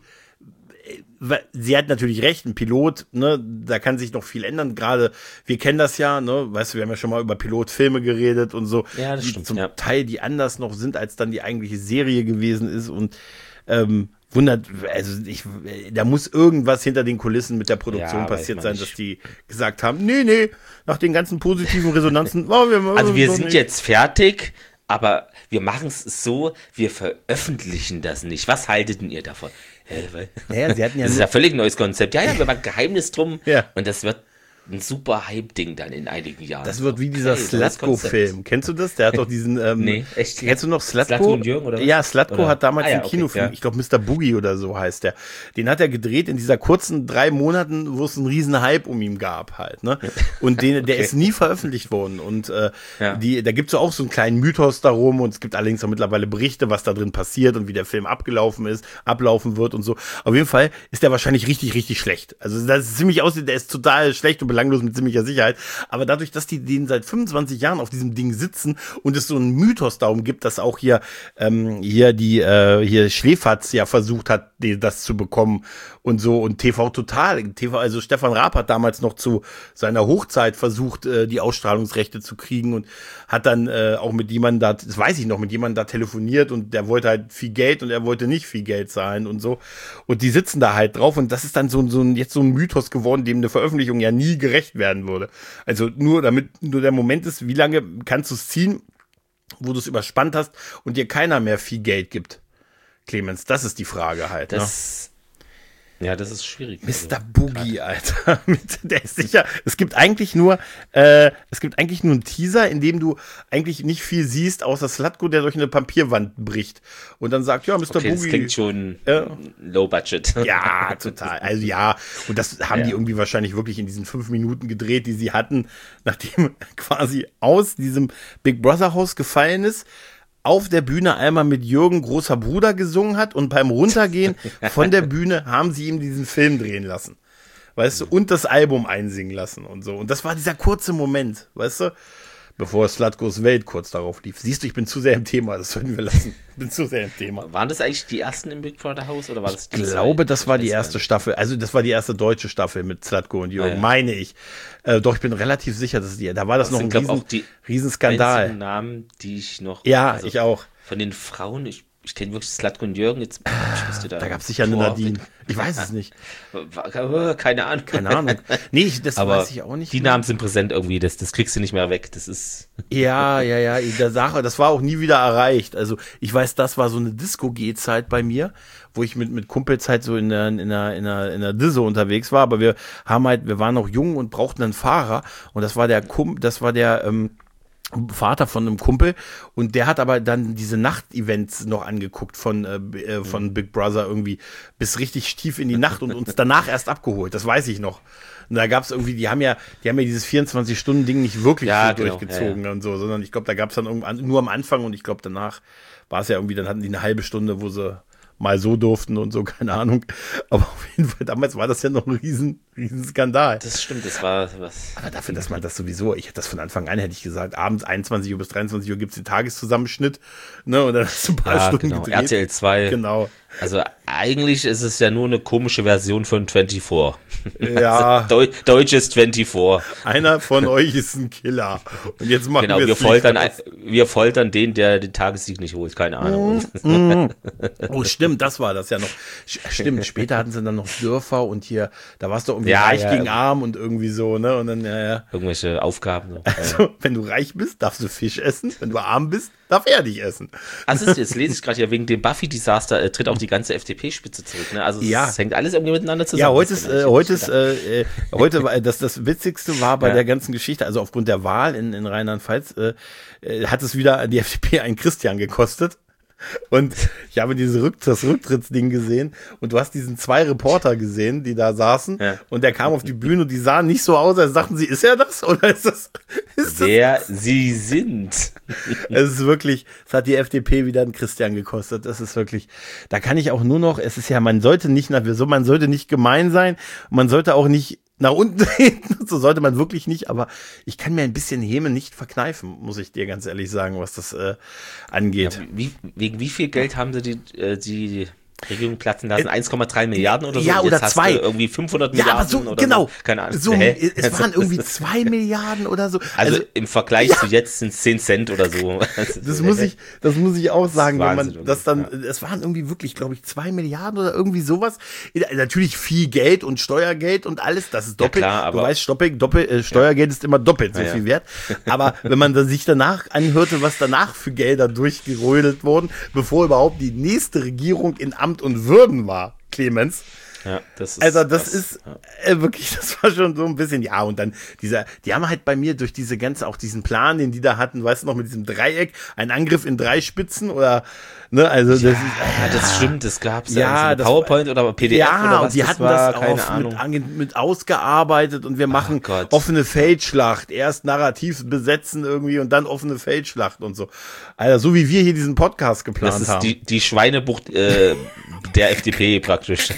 sie hat natürlich recht, ein Pilot, ne, da kann sich noch viel ändern. Gerade, wir kennen das ja, ne, weißt du, wir haben ja schon mal über Pilotfilme geredet und so, ja, das stimmt, zum Teil, die anders noch sind, als dann die eigentliche Serie gewesen ist, und wundert, also da muss irgendwas hinter den Kulissen mit der Produktion passiert sein, dass die gesagt haben, nee, nach den ganzen positiven Resonanzen, wir sind jetzt fertig, aber wir machen es so, wir veröffentlichen das nicht. Was haltet denn ihr davon? Naja, sie hatten ja das ist ja völlig neues Konzept. Ja, wir machen Geheimnis drum, ja. Und das wird ein super Hype-Ding dann in einigen Jahren. Das wird wie dieser Slutko-Film. Kennst du das? Der hat doch diesen, nee, echt? Kennst du noch Slutko? Slutko und Jürgen, oder was? Ja, Slutko hat damals einen Kinofilm, ja. Ich glaube Mr. Boogie oder so heißt der. Den hat er gedreht in dieser kurzen 3 Monaten, wo es einen riesen Hype um ihn gab halt, ne? Und der ist nie veröffentlicht worden. Und da gibt's so auch so einen kleinen Mythos darum, und es gibt allerdings auch mittlerweile Berichte, was da drin passiert und wie der Film ablaufen wird und so. Auf jeden Fall ist der wahrscheinlich richtig, richtig schlecht. Also das ist ziemlich aussieht, der ist total schlecht und belanglos mit ziemlicher Sicherheit. Aber dadurch, dass die den seit 25 Jahren auf diesem Ding sitzen und es so einen Mythos darum gibt, dass auch hier Schläferz ja versucht hat, das zu bekommen und so, und TV Total, also Stefan Raab hat damals noch zu seiner Hochzeit versucht, die Ausstrahlungsrechte zu kriegen und hat dann auch mit jemandem da, das weiß ich noch, mit jemandem da telefoniert und der wollte halt viel Geld und er wollte nicht viel Geld zahlen und so, und die sitzen da halt drauf und das ist dann jetzt so ein Mythos geworden, dem eine Veröffentlichung ja nie gerecht werden würde. Also nur der Moment ist, wie lange kannst du es ziehen, wo du es überspannt hast und dir keiner mehr viel Geld gibt. Clemens, das ist die Frage halt. Ja, das ist schwierig. Mr. Boogie, Alter. Der ist sicher. Es gibt eigentlich nur einen Teaser, in dem du eigentlich nicht viel siehst, außer Slutko, der durch eine Papierwand bricht. Und dann sagt, ja, Mr. Boogie. Das klingt schon low budget. Ja, total. Also ja, und das haben die irgendwie wahrscheinlich wirklich in diesen 5 Minuten gedreht, die sie hatten, nachdem quasi aus diesem Big Brother Haus gefallen ist, auf der Bühne einmal mit Jürgen Großer Bruder gesungen hat und beim Runtergehen von der Bühne haben sie ihm diesen Film drehen lassen. Weißt du, und das Album einsingen lassen und so. Und das war dieser kurze Moment, weißt du, bevor Slutkos Welt kurz darauf lief. Siehst du, ich bin zu sehr im Thema, das sollten wir lassen. Ich bin zu sehr im Thema. Waren das eigentlich die ersten im Big Brother Haus oder war das die Ich glaube, das war die erste Staffel. Also das war die erste deutsche Staffel mit Slutko und Jürgen, meine ich. Doch, ich bin relativ sicher, dass da war das noch ein Riesenskandal. Namen, die ich noch... Ja, also ich auch. Von den Frauen, ich kenne wirklich Slutko und Jürgen. Jetzt, da gab es sicher eine Nadine. Ich weiß es nicht. Keine Ahnung. Nee, das weiß ich auch nicht. Die Namen sind präsent irgendwie, das kriegst du nicht mehr weg. Das ist... Ja, der Sache, das war auch nie wieder erreicht. Also ich weiß, das war so eine Disco-G-Zeit bei mir, wo ich mit Kumpels halt so in der Disse unterwegs war, aber wir waren noch jung und brauchten einen Fahrer und das war der Vater von einem Kumpel und der hat aber dann diese Nacht-Events noch angeguckt von Big Brother irgendwie bis richtig tief in die Nacht und uns danach erst abgeholt, das weiß ich noch. Und da gab es irgendwie, die haben ja dieses 24-Stunden-Ding nicht wirklich durchgezogen und so, sondern ich glaube, da gab es dann irgendwann nur am Anfang und ich glaube, danach war es ja irgendwie, dann hatten die eine halbe Stunde, wo sie mal so durften und so, keine Ahnung. Aber auf jeden Fall, damals war das ja noch ein Riesenskandal. Das stimmt, das war was. Aber dafür, dass man das sowieso, ich hätte das von Anfang an, hätte ich gesagt, abends 21 Uhr bis 23 Uhr gibt es den Tageszusammenschnitt, ne, und dann hast du ein paar Stunden gedreht. RTL 2. Genau. Also eigentlich ist es ja nur eine komische Version von 24. Ja. Also, deutsches 24. Einer von euch ist ein Killer. Und jetzt machen wir foltern den, der den Tagessieg nicht holt. Keine Ahnung. Oh, stimmt, das war das ja noch. Stimmt, später hatten sie dann noch Dörfer und hier, da warst du irgendwie reich gegen arm und irgendwie so, ne? Und dann, irgendwelche Aufgaben. So. Also, wenn du reich bist, darfst du Fisch essen. Wenn du arm bist, darf er dich essen. Also jetzt lese ich gerade ja, wegen dem Buffy-Desaster tritt auch die ganze FDP-Spitze zurück. Ne? Also es hängt alles irgendwie miteinander zusammen. Ja, heute das Witzigste war bei der ganzen Geschichte, also aufgrund der Wahl in Rheinland-Pfalz, hat es wieder die FDP einen Christian gekostet. Und ich habe das Rücktrittsding gesehen und du hast diesen 2 Reporter gesehen, die da saßen, und der kam auf die Bühne und die sahen nicht so aus, als sagten sie, ist er das oder ist das? Wer sie sind. Es ist wirklich, es hat die FDP wieder einen Christian gekostet. Das ist wirklich, da kann ich auch nur noch, es ist ja, man sollte nicht gemein sein, man sollte auch nicht nach unten treten, so sollte man wirklich nicht, aber ich kann mir ein bisschen Häme nicht verkneifen, muss ich dir ganz ehrlich sagen, was das angeht. Ja, wegen wie viel Geld haben sie die Regierung platzen lassen? 1,3 Milliarden oder so? Ja, oder 2. Irgendwie 500 Milliarden aber so, oder genau. So. Keine Ahnung. So, es waren irgendwie 2 Milliarden oder so. Also im Vergleich zu jetzt sind es 10 Cent oder so. Das muss ich auch sagen, wenn Wahnsinn, man das dann, es waren irgendwie wirklich, glaube ich, 2 Milliarden oder irgendwie sowas. Natürlich viel Geld und Steuergeld und alles, das ist doppelt. Ja, klar, aber du weißt, Steuergeld ist immer doppelt so viel wert. Aber wenn man sich danach anhörte, was danach für Gelder durchgerödelt wurden, bevor überhaupt die nächste Regierung in Amt und Würden war, Clemens. Ja, das ist wirklich, das war schon so ein bisschen, ja, und dann die haben halt bei mir durch diese ganze, auch diesen Plan, den die da hatten, weißt du noch, mit diesem Dreieck, ein Angriff in 3 Spitzen oder, ne, also das stimmt, das gab's ja, so PowerPoint oder PDF oder was, und die hatten war, das auch mit ausgearbeitet und wir machen offene Feldschlacht, erst narrativ besetzen irgendwie und dann offene Feldschlacht und so. Also so wie wir hier diesen Podcast geplant haben. Das ist die Schweinebucht der FDP praktisch. Also es ging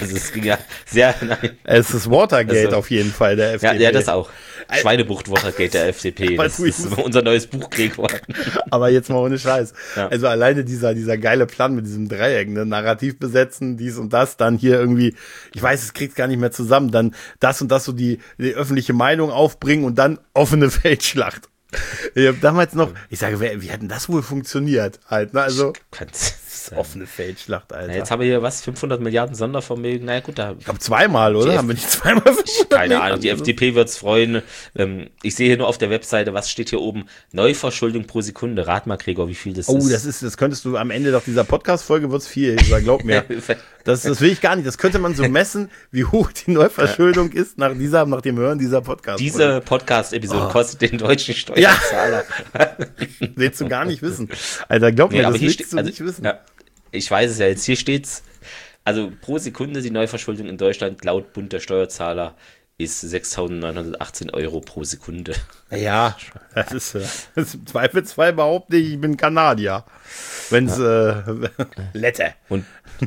Ja, sehr, nein. Es ist Watergate Also, auf jeden Fall, der FDP. Ja, das auch. Schweinebucht Watergate der FDP. Das ist unser neues Buch geworden. Aber jetzt mal ohne Scheiß. Ja. Also alleine dieser geile Plan mit diesem Dreieck, ne? Narrativ besetzen, dies und das, dann hier irgendwie, ich weiß, es kriegt gar nicht mehr zusammen, dann das und das so die öffentliche Meinung aufbringen und dann offene Feldschlacht. Ich habe damals noch, ich sage, wie hat denn das wohl funktioniert halt, ne? Also, offene Feldschlacht, Alter. Na, jetzt haben wir hier 500 Milliarden Sondervermögen. Na ja, gut, da. Ich glaube zweimal, oder? Haben wir nicht zweimal 500 Keine Ahnung, die Milliarden? FDP wird's freuen. Ich sehe hier nur auf der Webseite, was steht hier oben? Neuverschuldung pro Sekunde. Rat mal, Gregor, wie viel das ist. Das könntest du am Ende doch dieser Podcast-Folge wird's viel, glaub mir. Das will ich gar nicht. Das könnte man so messen, wie hoch die Neuverschuldung ist nach dem Hören dieser Podcast. Diese Podcast-Episode kostet den deutschen Steuerzahler. Willst du gar nicht wissen. Alter, glaub mir, aber das hier willst du nicht wissen. Ja, ich weiß es ja jetzt. Hier steht's. Also pro Sekunde die Neuverschuldung in Deutschland laut Bund der Steuerzahler ist 6.918 Euro pro Sekunde. Ja, das ist im Zweifelsfall behaupte ich bin Kanadier. Wenn's, Lette. Und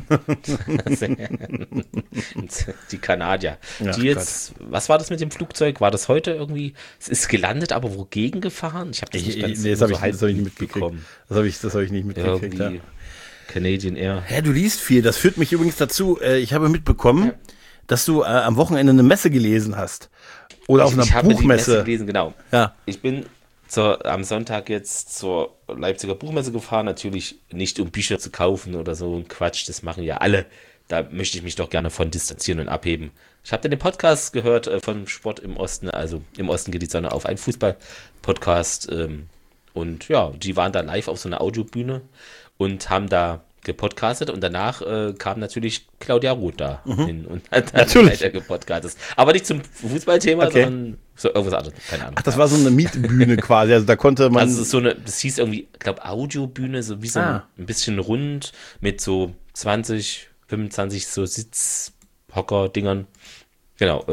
die Kanadier. Ach Die jetzt, was war das mit dem Flugzeug? War das heute irgendwie? Es ist gelandet, aber wogegen gefahren? Ich habe das nicht ganz das hab ich nicht mitgekriegt. Das hab ich nicht mitgekriegt. Irgendwie Canadian Air. Ja, du liest viel. Das führt mich übrigens dazu, ich habe mitbekommen, dass du am Wochenende eine Messe gelesen hast. Oder auf einer Ich habe die Buchmesse. Messe gelesen, genau. Ja. Ich bin am Sonntag jetzt zur Leipziger Buchmesse gefahren, natürlich nicht um Bücher zu kaufen oder so ein Quatsch, das machen ja alle. Da möchte ich mich doch gerne von distanzieren und abheben. Ich habe dann den Podcast gehört von Sport im Osten, also im Osten geht die Sonne auf, ein Fußball-Podcast. Und ja, die waren da live auf so einer Audiobühne und haben da gepodcastet und danach kam natürlich Claudia Roth da hin und hat dann weiter gepodcastet. Aber nicht zum Fußballthema, sondern so irgendwas anderes, keine Ahnung. Ach, das war so eine Mietbühne quasi, also da konnte man... Also es ist so eine, das hieß irgendwie, ich glaube Audiobühne, so wie so ein bisschen rund mit so 20, 25 so Sitzhocker-Dingern. Genau,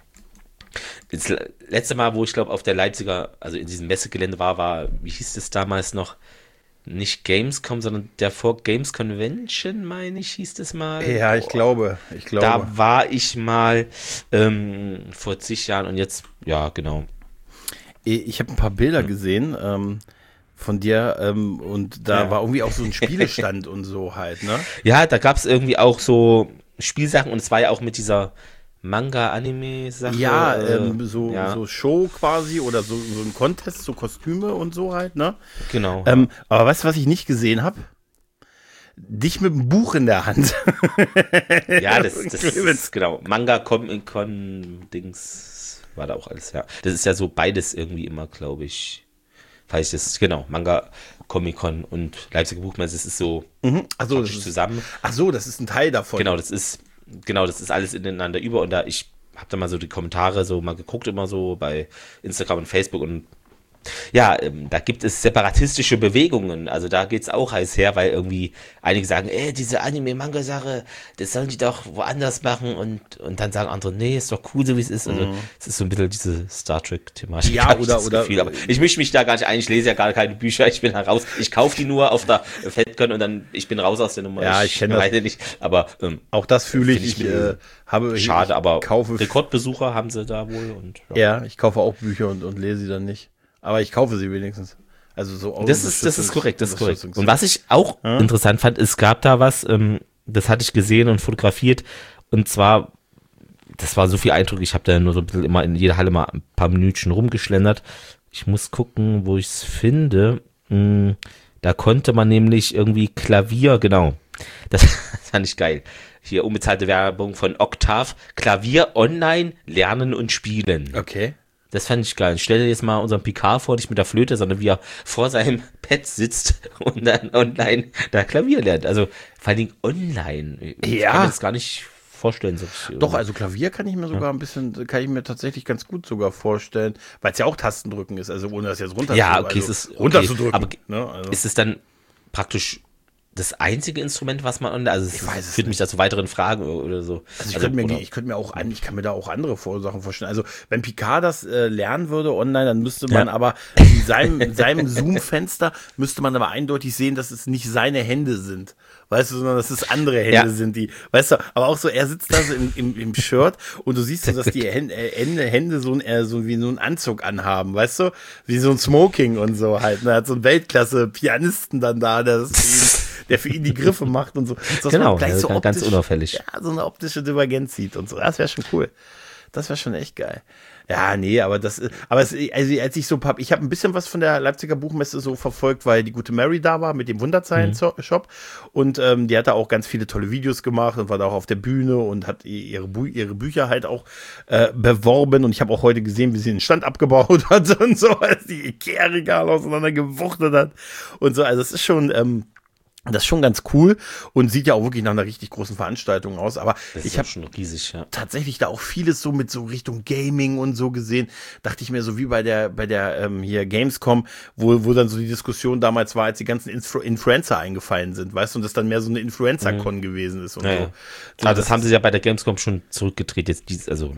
das letzte Mal, wo ich glaube auf der Leipziger, also in diesem Messegelände war, wie hieß das damals noch? Nicht Gamescom, sondern der Games Convention, meine ich, hieß das mal. Ja, ich glaube. Da war ich mal vor zig Jahren und jetzt, ja, genau. Ich habe ein paar Bilder gesehen von dir und da war irgendwie auch so ein Spielestand und so halt, ne? Ja, da gab es irgendwie auch so Spielsachen und es war ja auch mit dieser Manga-Anime-Sache. Ja, so Show quasi oder so ein Contest, so Kostüme und so halt, ne? Genau. Aber weißt du, was ich nicht gesehen habe? Dich mit einem Buch in der Hand. Ja, das ist, genau. Manga, Comic-Con-Dings war da auch alles, ja. Das ist ja so beides irgendwie immer, glaube ich. Falls ich das, genau, Manga, Comic-Con und Leipziger Buchmesse, das ist so Also zusammen. Ach so, das ist ein Teil davon. Genau, das ist alles ineinander über und ich habe da mal so die Kommentare so mal geguckt, immer so bei Instagram und Facebook und ja, da gibt es separatistische Bewegungen, also da geht's auch heiß her, weil irgendwie einige sagen, diese Anime-Manga-Sache, das sollen die doch woanders machen und dann sagen andere, nee, ist doch cool, so wie es ist. Also es ist so ein bisschen diese Star Trek-Thematik. Ja, oder Gefühl, aber ich mische mich da gar nicht ein, ich lese ja gar keine Bücher, ich bin da raus, ich kaufe die nur auf der FedCon und dann, ich bin raus aus der Nummer. Ja, ich kenne das nicht, aber auch das fühle ich, schade, aber kaufe Rekordbesucher haben sie da wohl und ja, ich kaufe auch Bücher und lese sie dann nicht. Aber ich kaufe sie wenigstens. Also so das ist korrekt, das ist korrekt. Und was ich auch interessant fand, es gab da was, das hatte ich gesehen und fotografiert. Und zwar, das war so viel Eindruck, ich habe da nur so ein bisschen immer in jeder Halle mal ein paar Minütchen rumgeschlendert. Ich muss gucken, wo ich es finde. Da konnte man nämlich irgendwie Klavier, genau. Das fand ich geil. Hier unbezahlte Werbung von Octave. Klavier online lernen und spielen. Okay. Das fand ich geil. Stell dir jetzt mal unseren Picard vor, nicht mit der Flöte, sondern wie er vor seinem Pad sitzt und dann online da Klavier lernt. Also vor allen Dingen online. Ich kann mir das gar nicht vorstellen. Doch, also Klavier kann ich mir sogar kann ich mir tatsächlich ganz gut sogar vorstellen, weil es ja auch Tastendrücken ist, also ohne das jetzt runterzudrücken. Ja, okay, es ist runterzudrücken. Aber ne? Also. ist es dann praktisch das einzige Instrument, was man online, also es führt mich da zu weiteren Fragen oder so. Also ich kann mir da auch andere Sachen vorstellen. Also wenn Picard das lernen würde online, dann müsste man aber in seinem Zoom-Fenster müsste man aber eindeutig sehen, dass es nicht seine Hände sind. weißt du, sondern dass es andere Hände sind, die, weißt du, aber auch so, er sitzt da so im Shirt und du siehst so, dass die Hände so wie so einen Anzug anhaben, weißt du, wie so ein Smoking und so halt, ne? Er hat so einen Weltklasse-Pianisten dann da, der für ihn die Griffe macht und so. Dass genau, man gleich so optisch, ganz unauffällig. Ja, so eine optische Divergenz sieht und so. Das wäre schon cool. Das wäre schon echt geil. Ja, nee, also als ich so ich habe ein bisschen was von der Leipziger Buchmesse so verfolgt, weil die gute Mary da war mit dem Wunderzeichen-Shop und die hat da auch ganz viele tolle Videos gemacht und war da auch auf der Bühne und hat ihre Bücher halt auch beworben und ich habe auch heute gesehen, wie sie den Stand abgebaut hat und so, als die Ikea-Regale auseinandergewuchtet hat und so, also es ist schon das ist schon ganz cool und sieht ja auch wirklich nach einer richtig großen Veranstaltung aus, aber ich habe schon riesig, ja. Tatsächlich da auch vieles so mit so Richtung Gaming und so gesehen, dachte ich mir so wie bei der hier Gamescom, wo dann so die Diskussion damals war, als die ganzen Influencer eingefallen sind, weißt du, und das dann mehr so eine Influencer-Con gewesen ist und so. Ja. Aber das haben sie ja bei der Gamescom schon zurückgedreht, jetzt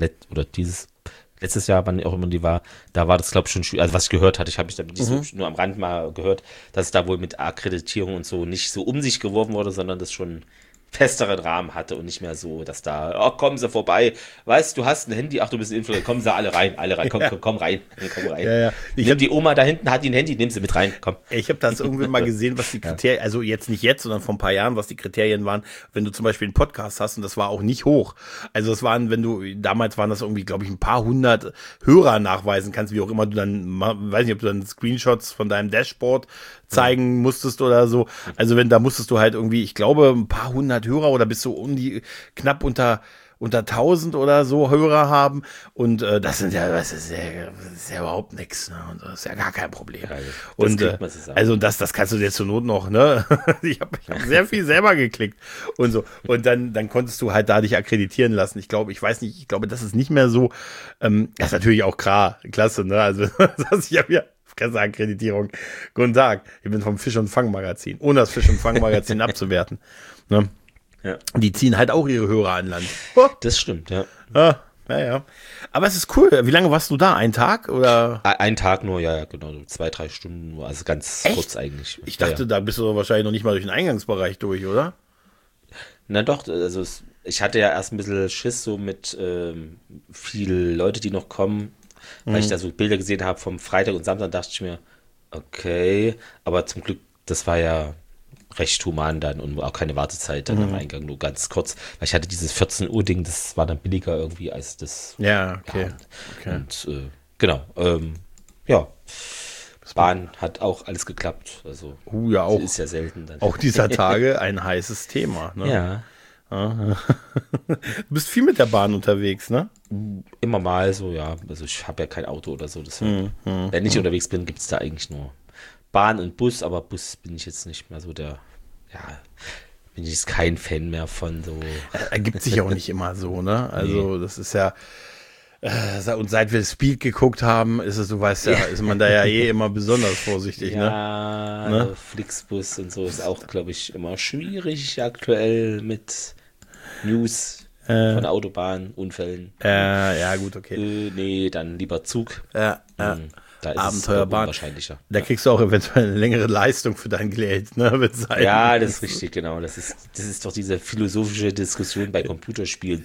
letztes Jahr, wann auch immer die war, da war das, glaube ich, schon schwierig. Also was ich gehört hatte, ich habe mich da nur am Rand mal gehört, dass es da wohl mit Akkreditierung und so nicht so um sich geworfen wurde, sondern das schon festeren Rahmen hatte und nicht mehr so, dass da, oh, kommen Sie vorbei, weißt du, hast ein Handy, ach, du bist ein Influencer, kommen Sie alle rein, komm rein. Ja. Die Oma da hinten hat ein Handy, nimm sie mit rein, komm. Ich habe das irgendwie mal gesehen, was die Kriterien, also jetzt nicht jetzt, sondern vor ein paar Jahren, was die Kriterien waren, wenn du zum Beispiel einen Podcast hast und das war auch nicht hoch. Also es waren, damals waren das irgendwie, glaube ich, ein paar hundert Hörer nachweisen kannst, wie auch immer du dann, weiß nicht, ob du dann Screenshots von deinem Dashboard zeigen musstest oder so. Also da musstest du halt irgendwie, ich glaube, ein paar hundert Hörer oder bis so knapp unter 1000 oder so Hörer haben und das ist ja überhaupt nichts, ne? Und das ist ja gar kein Problem. Ja, und also das kannst du dir zur Not noch, ne? Ich hab sehr viel selber geklickt und so und dann konntest du halt da dich akkreditieren lassen. Ich glaube, das ist nicht mehr so. Das ist natürlich auch klasse, ne? Also ich habe ja Presseakkreditierung. Guten Tag, ich bin vom Fisch- und Fang-Magazin, ohne das Fisch- und Fang-Magazin abzuwerten. Ne? Ja. Die ziehen halt auch ihre Hörer an Land. Oh. Das stimmt, ja. Ja. Aber es ist cool. Wie lange warst du da? Ein Tag? Oder? Ein Tag nur, ja, genau. 2-3 Stunden nur. Also ganz kurz eigentlich. Ich dachte, da bist du wahrscheinlich noch nicht mal durch den Eingangsbereich durch, oder? Na doch, also ich hatte ja erst ein bisschen Schiss so mit viele Leute, die noch kommen. Weil ich da so Bilder gesehen habe vom Freitag und Samstag, dachte ich mir, okay, aber zum Glück, das war ja recht human dann und auch keine Wartezeit dann am Eingang, nur ganz kurz, weil ich hatte dieses 14 Uhr Ding, das war dann billiger irgendwie als das. Ja, okay. Und genau, ja, Bahn hat auch alles geklappt, also ja, auch, ist ja selten dann. Auch dieser Tage ein heißes Thema, ne? Ja. Du bist viel mit der Bahn unterwegs, ne? Immer mal so, ja. Also ich habe ja kein Auto oder so. Deshalb, wenn ich unterwegs bin, gibt es da eigentlich nur Bahn und Bus. Aber Bus bin ich jetzt nicht mehr so bin ich jetzt kein Fan mehr von so. Ergibt sich auch nicht immer so, ne? Also das ist ja, und seit wir Speed geguckt haben, ist es, du weißt ja, ist man da ja immer besonders vorsichtig, ne? Ja, Flixbus und so ist auch, glaube ich, immer schwierig aktuell mit News von Autobahnunfällen. Ja, gut, okay. Nee, dann lieber Zug. Ja. Da ist Abenteuerbahn. Es wahrscheinlicher. Da kriegst du auch eventuell eine längere Leistung für dein Geld, ne? Ja, das ist richtig, genau. Das ist doch diese philosophische Diskussion bei Computerspielen.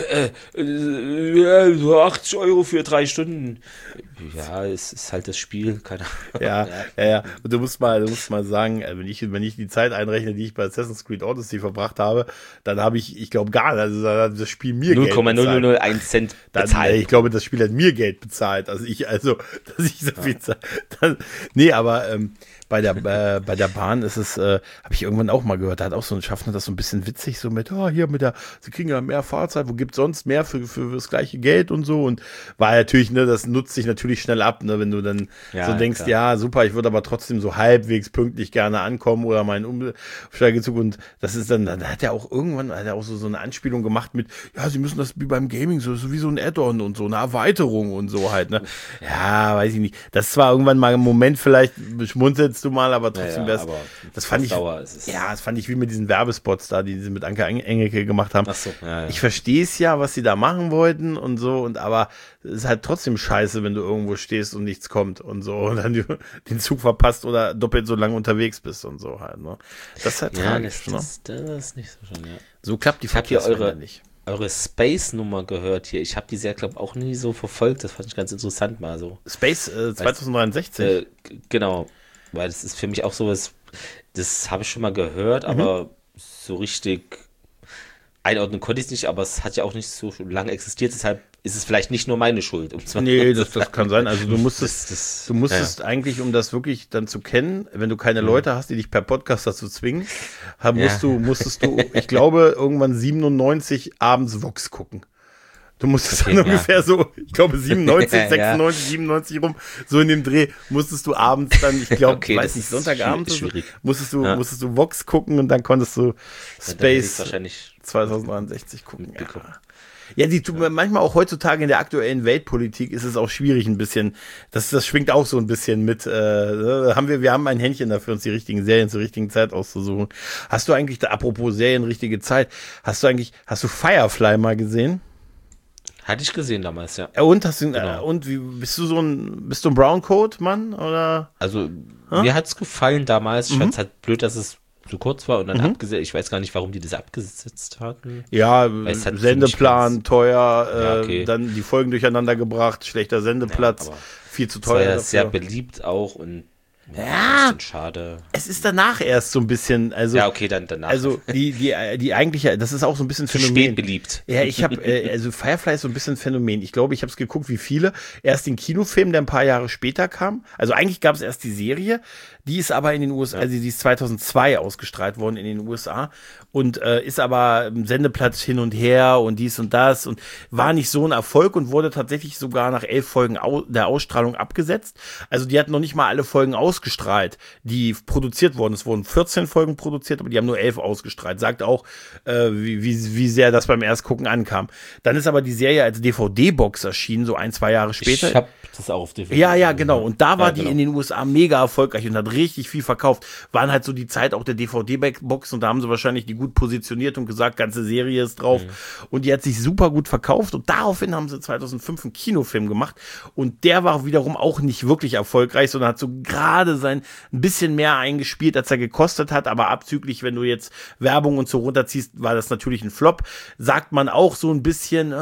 80 Euro für 3 Stunden. Ja, es ist halt das Spiel, keine Ahnung. Ja. Und du musst mal sagen, wenn ich die Zeit einrechne, die ich bei Assassin's Creed Odyssey verbracht habe, dann habe ich glaube das Spiel mir Geld bezahlt. 0,0001 Cent bezahlt. Ich glaube, das Spiel hat mir Geld bezahlt. Dass ich so viel Zeit. Nee, aber bei der Bahn ist es, habe ich irgendwann auch mal gehört, da hat auch so ein Schaffner das so ein bisschen witzig, so mit, sie kriegen ja mehr Fahrzeit, wo gibt's sonst mehr für das gleiche Geld und so, und war natürlich, ne, das nutzt sich natürlich schnell ab, ne, wenn du dann so denkst, klar. Ja, super, ich würde aber trotzdem so halbwegs pünktlich gerne ankommen oder meinen Umsteigezug, und das ist dann hat er auch irgendwann, so eine Anspielung gemacht mit, ja, sie müssen das wie beim Gaming, so wie so ein Add-on und so, eine Erweiterung und so halt, ne. Ja, weiß ich nicht. Das war irgendwann mal im Moment vielleicht schmunzelt lächelst du mal, aber trotzdem wär's, das fand ich, das fand ich wie mit diesen Werbespots da, die sie mit Anke Engelke gemacht haben. Ach so, ja. Ich verstehe es ja, was sie da machen wollten und so, aber es ist halt trotzdem scheiße, wenn du irgendwo stehst und nichts kommt und so und dann den Zug verpasst oder doppelt so lange unterwegs bist und so halt, ne? Das ist halt tragisch, ne? Das ist nicht so schön, ja. So klappt die Verkehrswende nicht. Eure Space-Nummer gehört hier. Ich habe die sehr, glaube ich, auch nie so verfolgt. Das fand ich ganz interessant mal so. Space 2069? Genau. Weil das ist für mich auch sowas, das habe ich schon mal gehört, aber so richtig einordnen konnte ich es nicht, aber es hat ja auch nicht so lange existiert, deshalb ist es vielleicht nicht nur meine Schuld. Nee, das kann sein. Also du musstest eigentlich, um das wirklich dann zu kennen, wenn du keine Leute hast, die dich per Podcast dazu zwingen, musstest du, ich glaube, irgendwann 97 abends Vox gucken. Du musstest dann ungefähr so, ich glaube 97, 96, 97 rum, so in dem Dreh, musstest du abends dann, ich glaube, weiß nicht, Sonntagabend musstest du Vox gucken und dann konntest du Space 2069 gucken. Ja, manchmal auch heutzutage in der aktuellen Weltpolitik ist es auch schwierig ein bisschen, das schwingt auch so ein bisschen mit, wir haben ein Händchen dafür, uns die richtigen Serien zur richtigen Zeit auszusuchen. Hast du eigentlich, apropos Serien, richtige Zeit, hast du Firefly mal gesehen? Hatte ich gesehen damals, ja. Und wie bist du ein Browncoat-Mann oder? Also mir hat's gefallen damals. Ich fand's halt blöd, dass es so kurz war und dann abgesetzt. Ich weiß gar nicht, warum die das abgesetzt hatten. Ja, Sendeplan teuer, dann die Folgen durcheinander gebracht, schlechter Sendeplatz, viel zu teuer. War ja sehr beliebt auch und ein bisschen schade. Es ist danach erst so ein bisschen, also. Ja, okay, dann danach. Also, die eigentliche, das ist auch so ein bisschen Phänomen. Spät beliebt. Ja, also Firefly ist so ein bisschen Phänomen. Ich glaube, ich habe es geguckt, wie viele. Erst den Kinofilm, der ein paar Jahre später kam. Also eigentlich gab es erst die Serie, die ist aber in den USA, also die ist 2002 ausgestrahlt worden in den USA und ist aber im Sendeplatz hin und her und dies und das und war nicht so ein Erfolg und wurde tatsächlich sogar nach 11 Folgen der Ausstrahlung abgesetzt. Also die hatten noch nicht mal alle Folgen ausgestrahlt, die produziert wurden. Es wurden 14 Folgen produziert, aber die haben nur 11 ausgestrahlt. Sagt auch, wie sehr das beim Erstgucken ankam. Dann ist aber die Serie als DVD-Box erschienen, so 1-2 Jahre später. Ich hab das auch auf DVD. Ja, genau. Und da war die in den USA mega erfolgreich und hat richtig viel verkauft. Waren halt so die Zeit auch der DVD-Box und da haben sie wahrscheinlich die gut positioniert und gesagt, ganze Serie ist drauf. Und die hat sich super gut verkauft und daraufhin haben sie 2005 einen Kinofilm gemacht und der war wiederum auch nicht wirklich erfolgreich, sondern hat so gerade ein bisschen mehr eingespielt, als er gekostet hat, aber abzüglich, wenn du jetzt Werbung und so runterziehst, war das natürlich ein Flop. Sagt man auch so ein bisschen,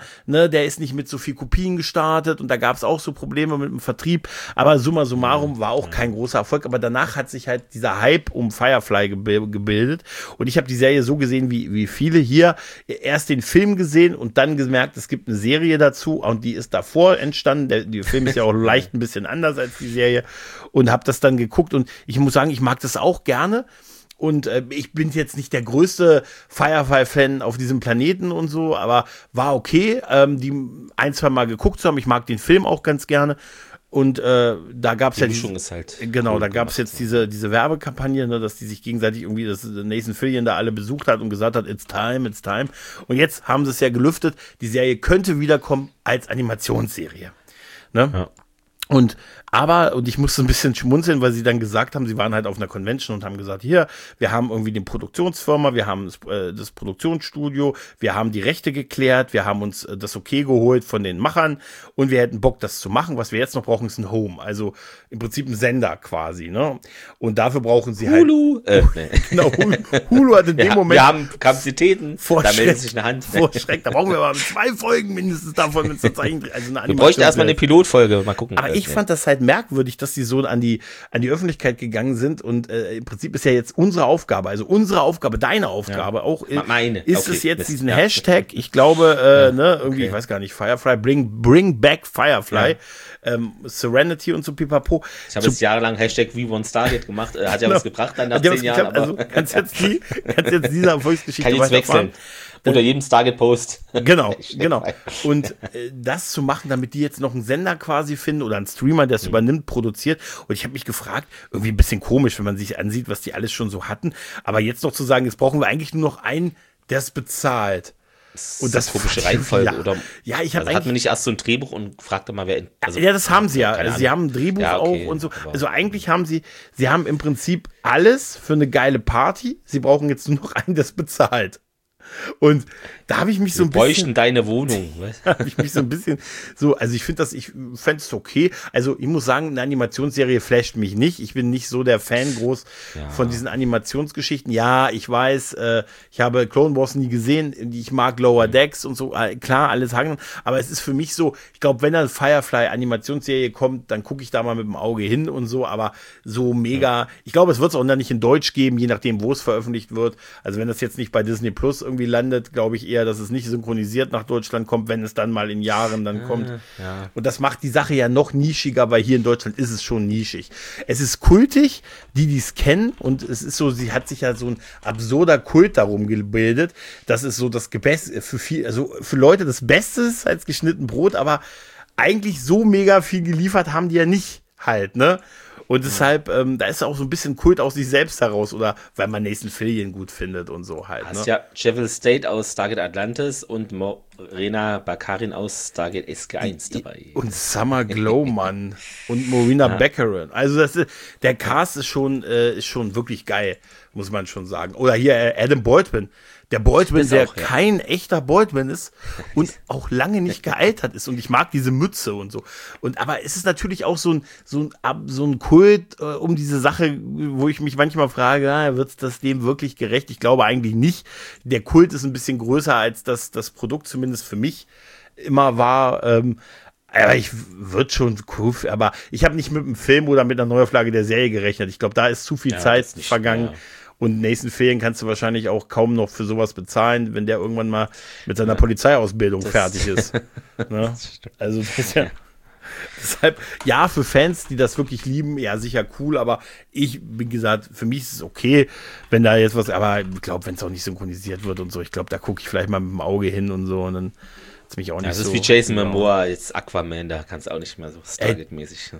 der ist nicht mit so viel Kopien gestartet und da gab es auch so Probleme mit dem Vertrieb, aber summa summarum war auch kein großer Erfolg, aber danach hat sich halt dieser Hype um Firefly gebildet und ich habe die Serie so gesehen, wie viele hier, erst den Film gesehen und dann gemerkt, es gibt eine Serie dazu und die ist davor entstanden, der Film ist ja auch leicht ein bisschen anders als die Serie und habe das dann geguckt und ich muss sagen, ich mag das auch gerne. Und ich bin jetzt nicht der größte Firefly-Fan auf diesem Planeten und so, aber war okay, die 1-2 Mal geguckt zu haben. Ich mag den Film auch ganz gerne. Und da gab es ja da gab es jetzt diese Werbekampagne, ne, dass die sich gegenseitig irgendwie, dass Nathan Fillion da alle besucht hat und gesagt hat, it's time. Und jetzt haben sie es ja gelüftet, die Serie könnte wiederkommen als Animationsserie. Ne? Ja. Und ich musste ein bisschen schmunzeln, weil sie dann gesagt haben, sie waren halt auf einer Convention und haben gesagt, hier, wir haben irgendwie die Produktionsfirma, wir haben das Produktionsstudio, wir haben die Rechte geklärt, wir haben uns das Okay geholt von den Machern und wir hätten Bock, das zu machen. Was wir jetzt noch brauchen, ist ein Home, also im Prinzip ein Sender quasi, ne? Und dafür brauchen sie Hulu. Genau, Hulu hat in dem Moment. Wir haben Kapazitäten, da meldet sich eine Hand. Da brauchen wir aber 2 Folgen mindestens davon mit so Zeichentrick, also eine Animation. Wir bräuchten erstmal eine Pilotfolge, mal gucken. Aber ich fand das halt merkwürdig, dass die so an die Öffentlichkeit gegangen sind und im Prinzip ist ja jetzt unsere Aufgabe, deine Aufgabe auch, es jetzt diesen Hashtag, ich glaube, irgendwie, ich weiß gar nicht, Firefly, bring back Firefly, Serenity und so pipapo. Ich habe jetzt jahrelang Hashtag We Want Stargate gemacht, hat ja was gebracht dann nach 10 Jahren. Also kannst jetzt dieser Erfolgsgeschichte kann jetzt wechseln. Unter jedem Stargate-Post. Genau. Und das zu machen, damit die jetzt noch einen Sender quasi finden oder einen Streamer, der es übernimmt, produziert. Und ich habe mich gefragt, irgendwie ein bisschen komisch, wenn man sich ansieht, was die alles schon so hatten. Aber jetzt noch zu sagen, jetzt brauchen wir eigentlich nur noch einen, der es bezahlt. Und das komische Reihenfolge, ja. oder? Ja, ich habe also hat man nicht erst so ein Drehbuch und fragte mal, wer. Also, ja, das haben sie ja. keine Sie Ahnung. haben ein Drehbuch Ja, okay, auch und so. aber- Also eigentlich haben sie haben im Prinzip alles für eine geile Party. Sie brauchen jetzt nur noch einen, das bezahlt. Und da habe ich mich so ein Wir bisschen. bräuchten deine Wohnung. Was? Habe ich mich so ein bisschen so, also ich finde fände es okay. Also ich muss sagen, eine Animationsserie flasht mich nicht. Ich bin nicht so der Fan groß von diesen Animationsgeschichten. Ja, ich weiß, ich habe Clone Wars nie gesehen. Ich mag Lower Decks und so. Klar, alles hangen. Aber es ist für mich so, ich glaube, wenn eine Firefly Animationsserie kommt, dann gucke ich da mal mit dem Auge hin und so. Aber so mega, ich glaube, es wird es auch dann nicht in Deutsch geben, je nachdem, wo es veröffentlicht wird. Also wenn das jetzt nicht bei Disney Plus irgendwie landet, glaube ich eher, dass es nicht synchronisiert nach Deutschland kommt, wenn es dann mal in Jahren dann kommt. Ja. Und das macht die Sache ja noch nischiger, weil hier in Deutschland ist es schon nischig. Es ist kultig, die es kennen, und es ist so, sie hat sich ja so ein absurder Kult darum gebildet. Das ist so das Gebäst für Leute das Beste ist als geschnitten Brot, aber eigentlich so mega viel geliefert haben die ja nicht halt, ne? Und deshalb, da ist auch so ein bisschen Kult aus sich selbst heraus, oder weil man Nathan Fillion gut findet und so halt. Hast Ne? ja Jewel State aus Stargate Atlantis und Morena Baccarin aus Stargate SG1 dabei. Und Summer Glow, Mann. Und Marina Baccarin. Also der Cast ist schon wirklich geil, muss man schon sagen. Oder hier Adam Boydman. Der Boydman, Ist der auch, ja. kein echter Boydman ist und auch lange nicht gealtert ist. Und ich mag diese Mütze und so. Aber es ist natürlich auch so ein Kult um diese Sache, wo ich mich manchmal frage, wird das dem wirklich gerecht? Ich glaube eigentlich nicht. Der Kult ist ein bisschen größer, als das Produkt zumindest für mich immer war. Aber ich würde schon cool, aber ich habe nicht mit einem Film oder mit einer Neuauflage der Serie gerechnet. Ich glaube, da ist zu viel Zeit das nicht, vergangen. ja. Und Nathan Fillion kannst du wahrscheinlich auch kaum noch für sowas bezahlen, wenn der irgendwann mal mit seiner Polizeiausbildung fertig ist. Ne? Also das ist ja. Deshalb, ja, für Fans, die das wirklich lieben, ja, sicher cool, aber wie gesagt, für mich ist es okay, wenn da jetzt was, aber ich glaube, wenn es auch nicht synchronisiert wird und so, ich glaube, da gucke ich vielleicht mal mit dem Auge hin und so, und dann ist mich auch nicht Das so. ist wie Jason Momoa, jetzt Aquaman, da kannst du auch nicht mehr so Stargate-mäßig.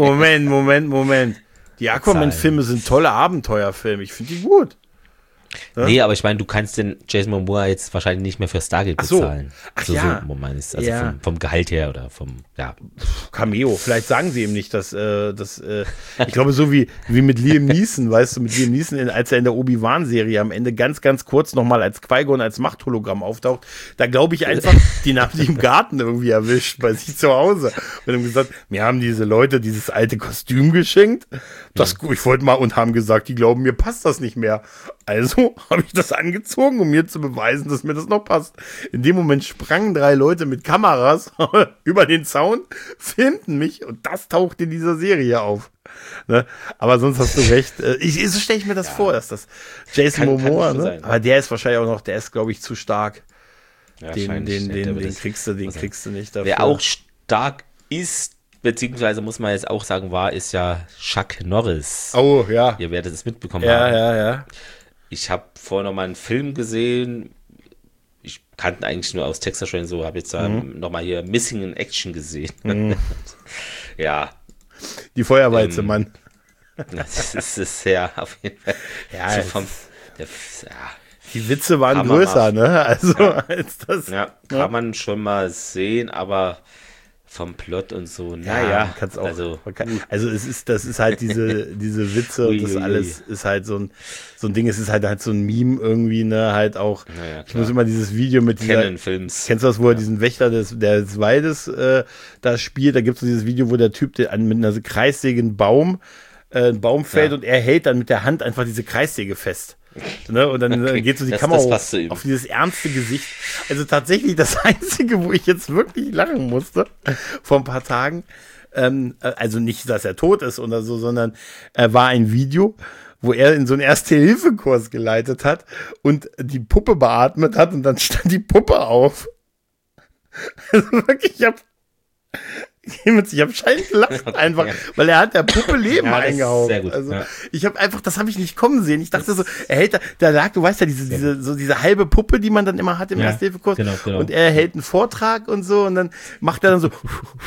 Moment. Die Aquaman-Filme sind tolle Abenteuerfilme. Ich finde die gut. Ja? Nee, aber ich meine, du kannst den Jason Momoa jetzt wahrscheinlich nicht mehr für Stargate Ach so. bezahlen. Ach so, ja. so meinst du, also Ja. vom Gehalt her oder ja. Cameo. Vielleicht sagen sie ihm nicht, dass ich glaube, so wie mit Liam Neeson, weißt du, mit Liam Neeson, als er in der Obi-Wan-Serie am Ende ganz, ganz kurz nochmal als Qui-Gon als Machthologramm auftaucht, da glaube ich einfach, die haben die im Garten irgendwie erwischt, bei sich zu Hause. Und haben gesagt, mir haben diese Leute dieses alte Kostüm geschenkt, ich wollte mal, und haben gesagt, die glauben, mir passt das nicht mehr. Also habe ich das angezogen, um mir zu beweisen, dass mir das noch passt. In dem Moment sprangen 3 Leute mit Kameras über den Zaun, filmten mich, und das taucht in dieser Serie auf. Ne? Aber sonst hast du recht. So stelle ich mir das vor, dass das Jason Momoa, kann schon ne? sein. Aber der ist wahrscheinlich auch noch, der ist, glaube ich, zu stark. Ja, Den wahrscheinlich. kriegst du nicht dafür. Wer auch stark ist, beziehungsweise muss man jetzt auch sagen, ist ja Chuck Norris. Oh, ja. Ihr werdet es mitbekommen haben. Ja. Ich habe vorher noch mal einen Film gesehen. Ich kannte ihn eigentlich nur aus Texas Ranger, so habe jetzt noch mal hier Missing in Action gesehen. Ja, Die Feuerwalze, Mann. das ist ja auf jeden Fall. Ja, so es- Die Witze waren Hammer, größer, ne? Also, als das. ja, kann man schon mal sehen, aber vom Plot und so, man naja, kann's auch. also Das ist halt diese Witze und das Ui. alles ist halt so ein Ding, es ist halt so ein Meme irgendwie, ne, halt auch. Naja, Ich muss immer dieses Video mit dieser, Canon-Films. kennst du das, wo er diesen Wächter des Waldes da spielt? Da gibt es so dieses Video, wo der Typ mit einer Kreissäge ein Baum fällt, und er hält dann mit der Hand einfach diese Kreissäge fest. Ne? Und dann geht so die Das Kamera passt zu ihm. auf dieses ernste Gesicht. Also tatsächlich das Einzige, wo ich jetzt wirklich lachen musste, vor ein paar Tagen, also nicht, dass er tot ist oder so, sondern war ein Video, wo er in so einen Erste-Hilfe-Kurs geleitet hat und die Puppe beatmet hat, und dann stand die Puppe auf. Also wirklich, Ich habe scheinend gelacht einfach, weil er hat der Puppe Leben eingehauen. Sehr gut. Also ich habe einfach, das habe ich nicht kommen sehen. Ich dachte so, er hält da lag, du weißt ja, diese halbe Puppe, die man dann immer hat im Ersthilfekurs. Genau. Und er hält einen Vortrag und so und dann macht er dann so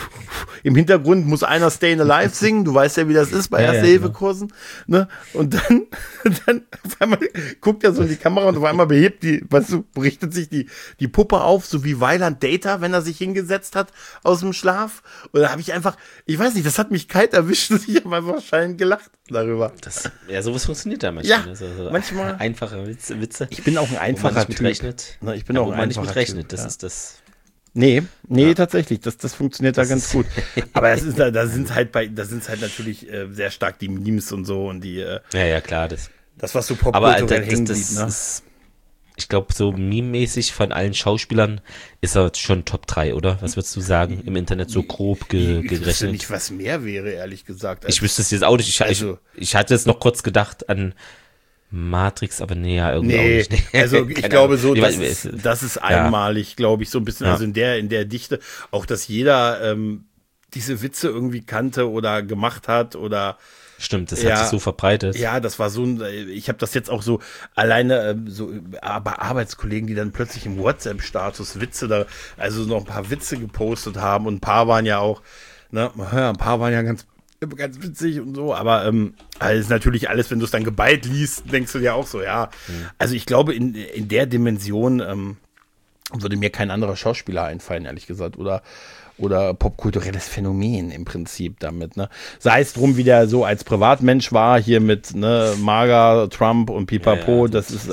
im Hintergrund muss einer Stayin' Alive singen. Du weißt ja, wie das ist bei Erste-Hilfe-Kursen. Ne? Und dann auf einmal guckt er so in die Kamera und auf einmal richtet sich die Puppe auf, so wie Weiland Data, wenn er sich hingesetzt hat aus dem Schlaf. Und da habe ich einfach, ich weiß nicht, das hat mich kalt erwischt und ich habe einfach scheinend gelacht darüber. Sowas funktioniert da manchmal. Ja, also, manchmal. Einfache Witze. Ich bin auch ein einfacher Typ. Ich bin auch ein einfacher Typ. Das ist das. Nee, tatsächlich, das funktioniert da ganz gut. Aber da sind halt natürlich sehr stark die Memes und so und die. Ja, klar, das was so popkulturell hängen blieb, ne? Ich glaube, so meme-mäßig von allen Schauspielern ist er schon Top 3, oder? Was würdest du sagen? Im Internet so grob gerechnet. Ich wüsste nicht, was mehr wäre, ehrlich gesagt. Ich wüsste es jetzt auch nicht. Ich hatte jetzt noch kurz gedacht an Matrix, aber irgendwie auch nicht. Nee. Also ich glaube so, das ist einmalig, glaube ich, so ein bisschen, also in der Dichte, auch dass jeder diese Witze irgendwie kannte oder gemacht hat oder stimmt, das hat sich so verbreitet. Ja, das war so ich habe das jetzt auch so alleine bei Arbeitskollegen, die dann plötzlich im WhatsApp-Status also noch ein paar Witze gepostet haben und ein paar waren ja auch, ein paar waren ja ganz witzig und so, aber ist natürlich alles, wenn du es dann geballt liest, denkst du dir auch so, ja. Also ich glaube, in der Dimension würde mir kein anderer Schauspieler einfallen, ehrlich gesagt, oder popkulturelles Phänomen im Prinzip damit, ne? Sei es drum, wie der so als Privatmensch war, hier mit, MAGA, Trump und Pipapo, das ist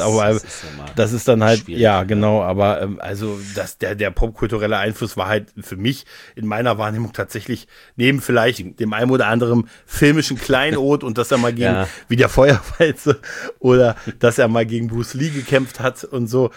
dann halt, genau, aber also der popkulturelle Einfluss war halt für mich in meiner Wahrnehmung tatsächlich neben vielleicht dem einen oder anderen filmischen Kleinod und dass er mal gegen, wie der Feuerwalze oder dass er mal gegen Bruce Lee gekämpft hat und so,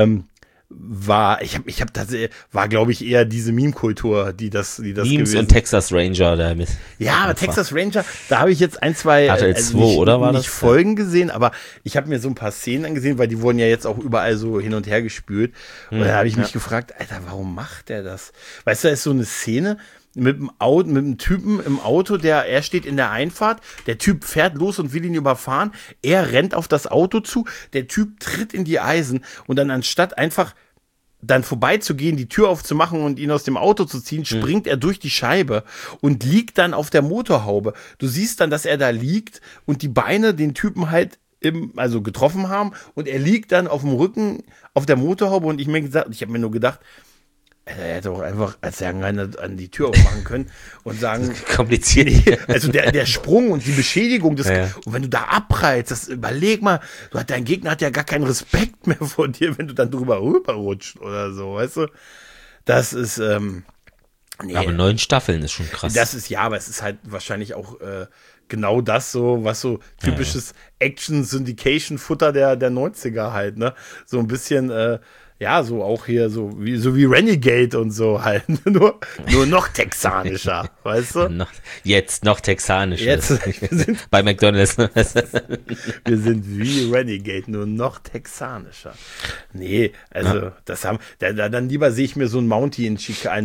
war glaube ich eher diese Meme-Kultur, die das Memes gewesen. Und Texas Ranger damit. Ja, aber Texas Ranger, da habe ich jetzt ein, zwei Folgen gesehen, aber ich habe mir so ein paar Szenen angesehen, weil die wurden ja jetzt auch überall so hin und her gespült. Und da habe ich mich gefragt, Alter, warum macht der das? Weißt du, da ist so eine Szene mit einem Typen im Auto, er steht in der Einfahrt, der Typ fährt los und will ihn überfahren, er rennt auf das Auto zu, der Typ tritt in die Eisen und dann anstatt einfach dann vorbeizugehen, die Tür aufzumachen und ihn aus dem Auto zu ziehen, springt er durch die Scheibe und liegt dann auf der Motorhaube. Du siehst dann, dass er da liegt und die Beine den Typen halt getroffen haben und er liegt dann auf dem Rücken auf der Motorhaube und ich habe mir nur gedacht, er hätte auch einfach als an die Tür aufmachen können und sagen, kompliziert. Nee, also der Sprung und die Beschädigung, und wenn du da abprallst, überleg mal, dein Gegner hat ja gar keinen Respekt mehr vor dir, wenn du dann drüber rüberrutscht oder so, weißt du? Das ist, aber 9 Staffeln ist schon krass. Das ist, aber es ist halt wahrscheinlich auch genau das so, was so typisches Action-Syndication-Futter der 90er halt, ne? So ein bisschen, so auch hier so wie Renegade und so halt. Nur noch texanischer, weißt du? Jetzt noch texanischer. Wir sind bei McDonald's. Wir sind wie Renegade, nur noch texanischer. Nee, also dann lieber sehe ich mir so ein Mountie in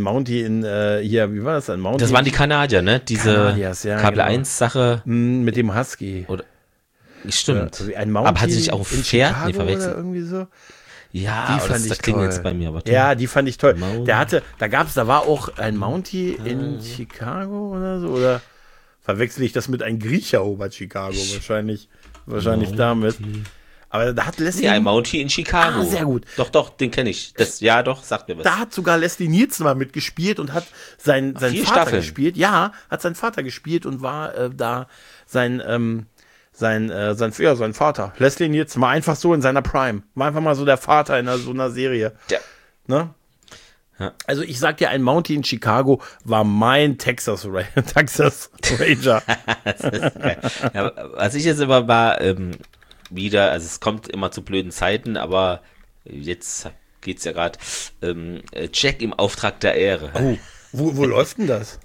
hier, wie war das? Ein Mountie. Das waren die Kanadier, ne? Diese Kabel 1 Sache. Mit dem Husky. Stimmt. Ein Mountie aber hat sie sich auch ein Pferd verwechselt? Oder irgendwie so? Ja, das klingt jetzt bei mir. Aber ja, die fand ich toll. Da war auch ein Mountie in Chicago oder so, oder verwechsel ich das mit einem Griecher ober Chicago wahrscheinlich damit. Aber da hat Leslie... ein Mountie in Chicago. Ah, sehr gut. Doch, den kenne ich. Sagt mir was. Da hat sogar Leslie Nielsen mal mitgespielt und hat seinen Vater gespielt. Ja, hat seinen Vater gespielt und war da sein Vater. Leslie Nielsen war einfach so in seiner Prime. War einfach mal so der Vater in so einer Serie. Ja. Ne? Ja. Also ich sag dir, ein Mountie in Chicago war mein Texas Ranger. Was ich jetzt immer war, wieder, also es kommt immer zu blöden Zeiten, aber jetzt geht's ja gerade, Jack im Auftrag der Ehre. Oh, wo läuft denn das?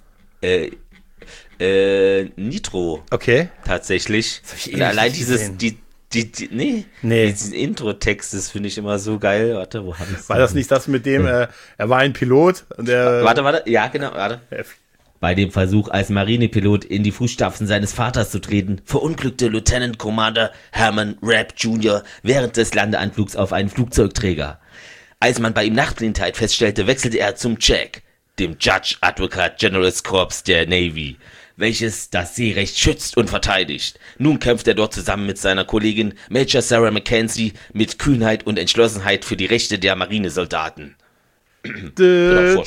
Nitro. Okay. Tatsächlich. Und allein dieses, diesen Intro-Text, das finde ich immer so geil. Warte, wo habe ich es? War das nicht das mit dem, er war ein Pilot und der. Warte, ja, genau, warte. Bei dem Versuch, als Marinepilot in die Fußstapfen seines Vaters zu treten, verunglückte Lieutenant Commander Herman Rapp Jr. während des Landeanflugs auf einen Flugzeugträger. Als man bei ihm Nachtblindheit feststellte, wechselte er zum JAG, dem Judge Advocate General's Corps der Navy, welches das Seerecht schützt und verteidigt. Nun kämpft er dort zusammen mit seiner Kollegin Major Sarah Mackenzie mit Kühnheit und Entschlossenheit für die Rechte der Marinesoldaten. Das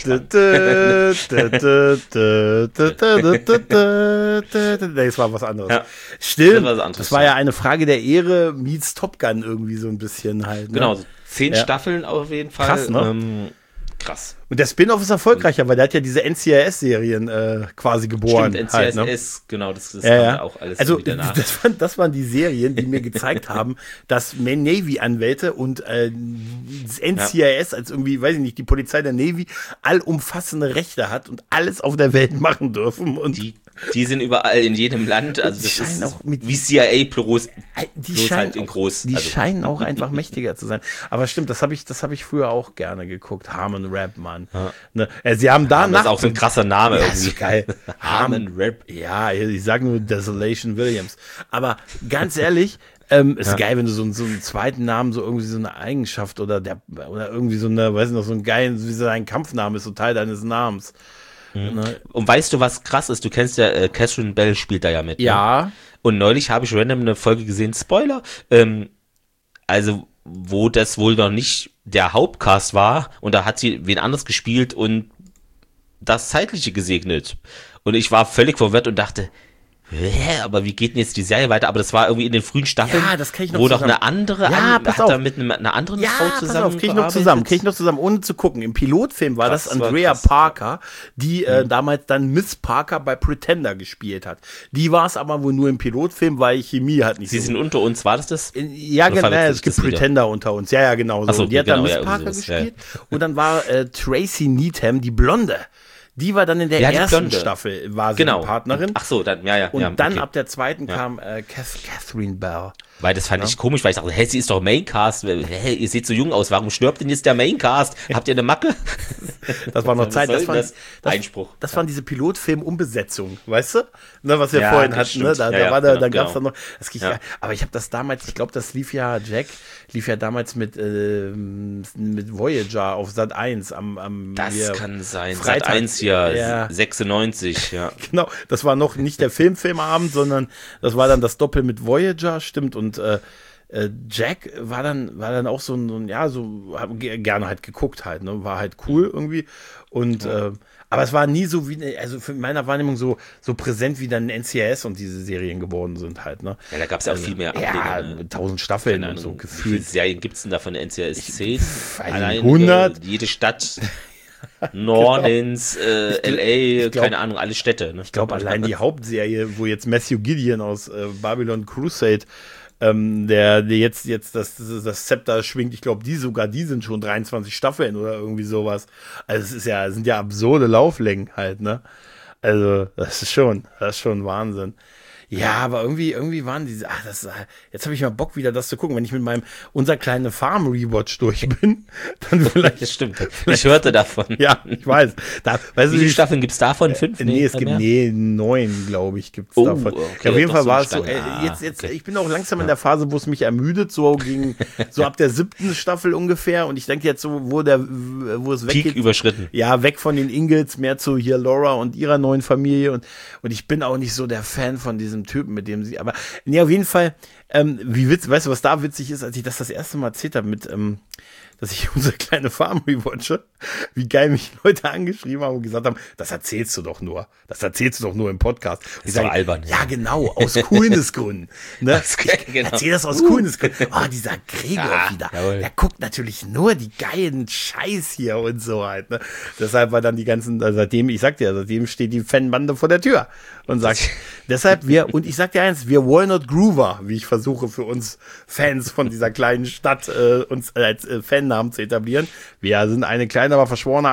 war was anderes. Ja, Stimmt, das war was anderes, das war ja eine Frage der Ehre meets Top Gun irgendwie so ein bisschen halt. Ne? Genau, 10 Staffeln auf jeden Fall. Krass, ne? Krass. Und der Spin-Off ist erfolgreicher, weil der hat ja diese NCIS-Serien quasi geboren. Stimmt, halt, NCIS, ne? genau, das Ja, ja. auch alles also wieder nach. das waren die Serien, die mir gezeigt haben, dass Navy-Anwälte und das NCIS als irgendwie, weiß ich nicht, die Polizei der Navy allumfassende Rechte hat und alles auf der Welt machen dürfen. Und Die sind überall in jedem Land, also das ist auch mit wie CIA bloß die halt in groß. Die Also, scheinen auch einfach mächtiger zu sein. Aber stimmt, das habe ich früher auch gerne geguckt. Harmon Rapp, Mann. Ja. Ne? Sie haben danach. das ist auch so ein krasser Name Ja, irgendwie. ist geil. Harmon Rapp. Ja, ich sage nur Desolation Williams. Aber ganz ehrlich, ist geil, wenn du so einen zweiten Namen, so irgendwie so eine Eigenschaft oder irgendwie so eine, weiß ich noch, so ein geilen, wie so ein Kampfname ist, so Teil deines Namens. Ne? Und weißt du, was krass ist? Du kennst ja, Catherine Bell spielt da ja mit. Ja. Ne? Und neulich habe ich random eine Folge gesehen, Spoiler, also wo das wohl noch nicht der Hauptcast war und da hat sie wen anders gespielt und das Zeitliche gesegnet. Und ich war völlig verwirrt und dachte, aber wie geht denn jetzt die Serie weiter? Aber das war irgendwie in den frühen Staffeln, Ja, das kann ich noch wo doch zusammen. eine andere, Ja, pass hat auf. da mit einer anderen Frau Pass zusammen auf, krieg ich noch zusammen, ohne zu gucken. Im Pilotfilm war Krass, das war Andrea krass. Parker, die damals dann Miss Parker bei Pretender gespielt hat. Die war es aber wohl nur im Pilotfilm, weil Chemie hat nicht Sie so. sind unter uns, war das das? Ja, Oder genau, verwechsel ich es gibt das wieder? Pretender unter uns. Ja, genau so. Ach so, Und die hat dann genau, Miss ja, irgendwie Parker sowas, ja. gespielt. Und dann war Tracy Needham, die Blonde. Die war dann in der Ja, die ersten Blonde. Staffel, war sie Genau. die Partnerin. Ach so, dann, ja. Und dann okay. ab der zweiten kam Catherine Bell. Weil das fand ich komisch, weil ich dachte, sie ist doch Maincast. Hä, ihr seht so jung aus, warum stirbt denn jetzt der Maincast? Habt ihr eine Macke? Das war noch Was Zeit. soll Das denn war, das? Einspruch. Das waren diese Pilotfilm-Umbesetzungen, weißt du? Ne, was wir Ja, vorhin das hatten, ne? stimmt. Da Ja, war genau, dann gab's genau. dann noch, das ging Ja. aber ich habe das damals, ich glaube, das lief ja damals mit Voyager auf Sat 1 am Das hier, kann sein. Freitag. Sat 1 hier, Ja. 96, ja. Genau, das war noch nicht der Filmabend, sondern das war dann das Doppel mit Voyager, stimmt, und Jack war dann auch so ein ja, so hab gerne halt geguckt halt, ne, war halt cool irgendwie und aber es war nie so wie, also für meiner Wahrnehmung so präsent wie dann NCIS und diese Serien geworden sind halt, ne. Ja, da gab es ja auch viel mehr Ja, Ableger, ne? 1000 Staffeln Keine und so Ahnung, wie viele gefühlt. Serien gibt es denn da von der NCIS 10? weiß Allein, nicht, 100? Jede Stadt, New Orleans, LA, glaub- keine Ahnung, alle Städte. Ne? Ich glaube, allein die Hauptserie, wo jetzt Matthew Gideon aus Babylon Crusade, der jetzt das Zepter schwingt, ich glaube, die sind schon 23 Staffeln oder irgendwie sowas. Also es sind ja absurde Lauflängen halt, ne? Also, das ist schon Wahnsinn. Ja, aber irgendwie waren diese, jetzt habe ich mal Bock wieder das zu gucken. Wenn ich mit meinem Unser kleine Farm Rewatch durch bin, dann vielleicht. Das stimmt. Ich hörte davon. Ja, ich weiß. Weißt Wie viele Staffeln gibt es davon? 5? Nee, es gibt 9, glaube ich, gibt's Oh, davon. okay, Ja, auf jeden doch Fall so war es so, Stange. jetzt, Okay. ich bin auch langsam in der Phase, wo es mich ermüdet, so ab der 7. Staffel ungefähr, und ich denke jetzt so, wo es Peak weggeht. überschritten. Ja, weg von den Ingalls, mehr zu hier Laura und ihrer neuen Familie, und ich bin auch nicht so der Fan von diesem Typen, mit dem sie, aber, nee, auf jeden Fall, weißt du, was da witzig ist, als ich das erste Mal erzählt habe dass ich Unsere kleine Farm rewatche, wie geil mich Leute angeschrieben haben und gesagt haben, das erzählst du doch nur im Podcast. Und Ist doch albern. Ja, genau, aus Coolness-Gründen. Ne? Genau. Erzähl das aus Coolness-Gründen. Oh, dieser Gregor wieder, jawohl. der guckt natürlich nur die geilen Scheiß hier und so halt. Ne? Deshalb war dann seitdem steht die Fanbande vor der Tür und sagt, deshalb und ich sag dir eins, wir Walnut Groover, wie ich versuche für uns Fans von dieser kleinen Stadt uns als Fannamen zu etablieren. Wir sind eine kleine, aber verschworene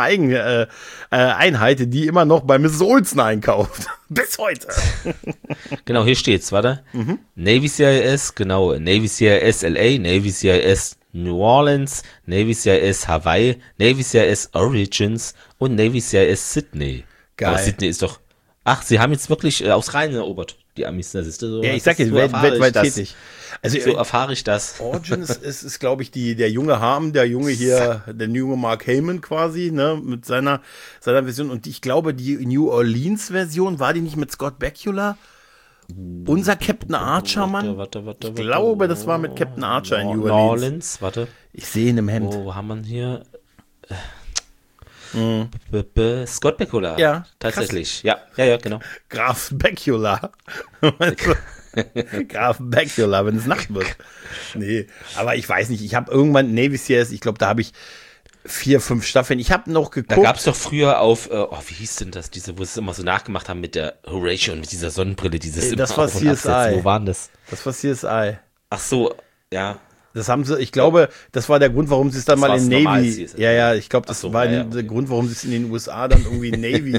Einheit, die immer noch bei Mrs. Olsen einkauft. Bis heute. Genau, hier steht's, warte. Navy CIS, genau, Navy CIS LA, Navy CIS New Orleans, Navy CIS Hawaii, Navy CIS Origins und Navy CIS Sydney. Geil. Aber Sydney ist doch Ach, sie haben jetzt wirklich aus Rhein erobert, die Amis. Das ist so, Ja, ich sag dir, weltweit tätig. Also, so erfahre ich das. Origin ist glaube ich, der junge Harm, der junge Mark Heyman quasi, ne, mit seiner Version. Und ich glaube, die New Orleans-Version, war die nicht mit Scott Bakula? Unser Captain Archer, Mann. Warte. Ich glaube, das war mit Captain Archer in New Orleans. Warte. Ich sehe ihn im Hemd. Wo haben wir hier? Scott Bakula. Ja, tatsächlich. Ja, genau. Graf Bakula. Graf Bakula, wenn es Nacht wird. Nee, aber ich weiß nicht. Ich habe irgendwann Navy CIS, ich glaube, da habe ich 4, 5 Staffeln. Ich habe noch geguckt. Da gab es doch früher auf, wie hieß denn das, wo sie es immer so nachgemacht haben mit der Horatio und mit dieser Sonnenbrille, dieses das war CSI. Wo waren das? Das war CSI. Ach so, ja. Das haben sie, ich glaube, das war der Grund, warum sie es dann mal in Navy. Ja, ich glaube, das war der Grund, warum sie es in den USA dann irgendwie Navy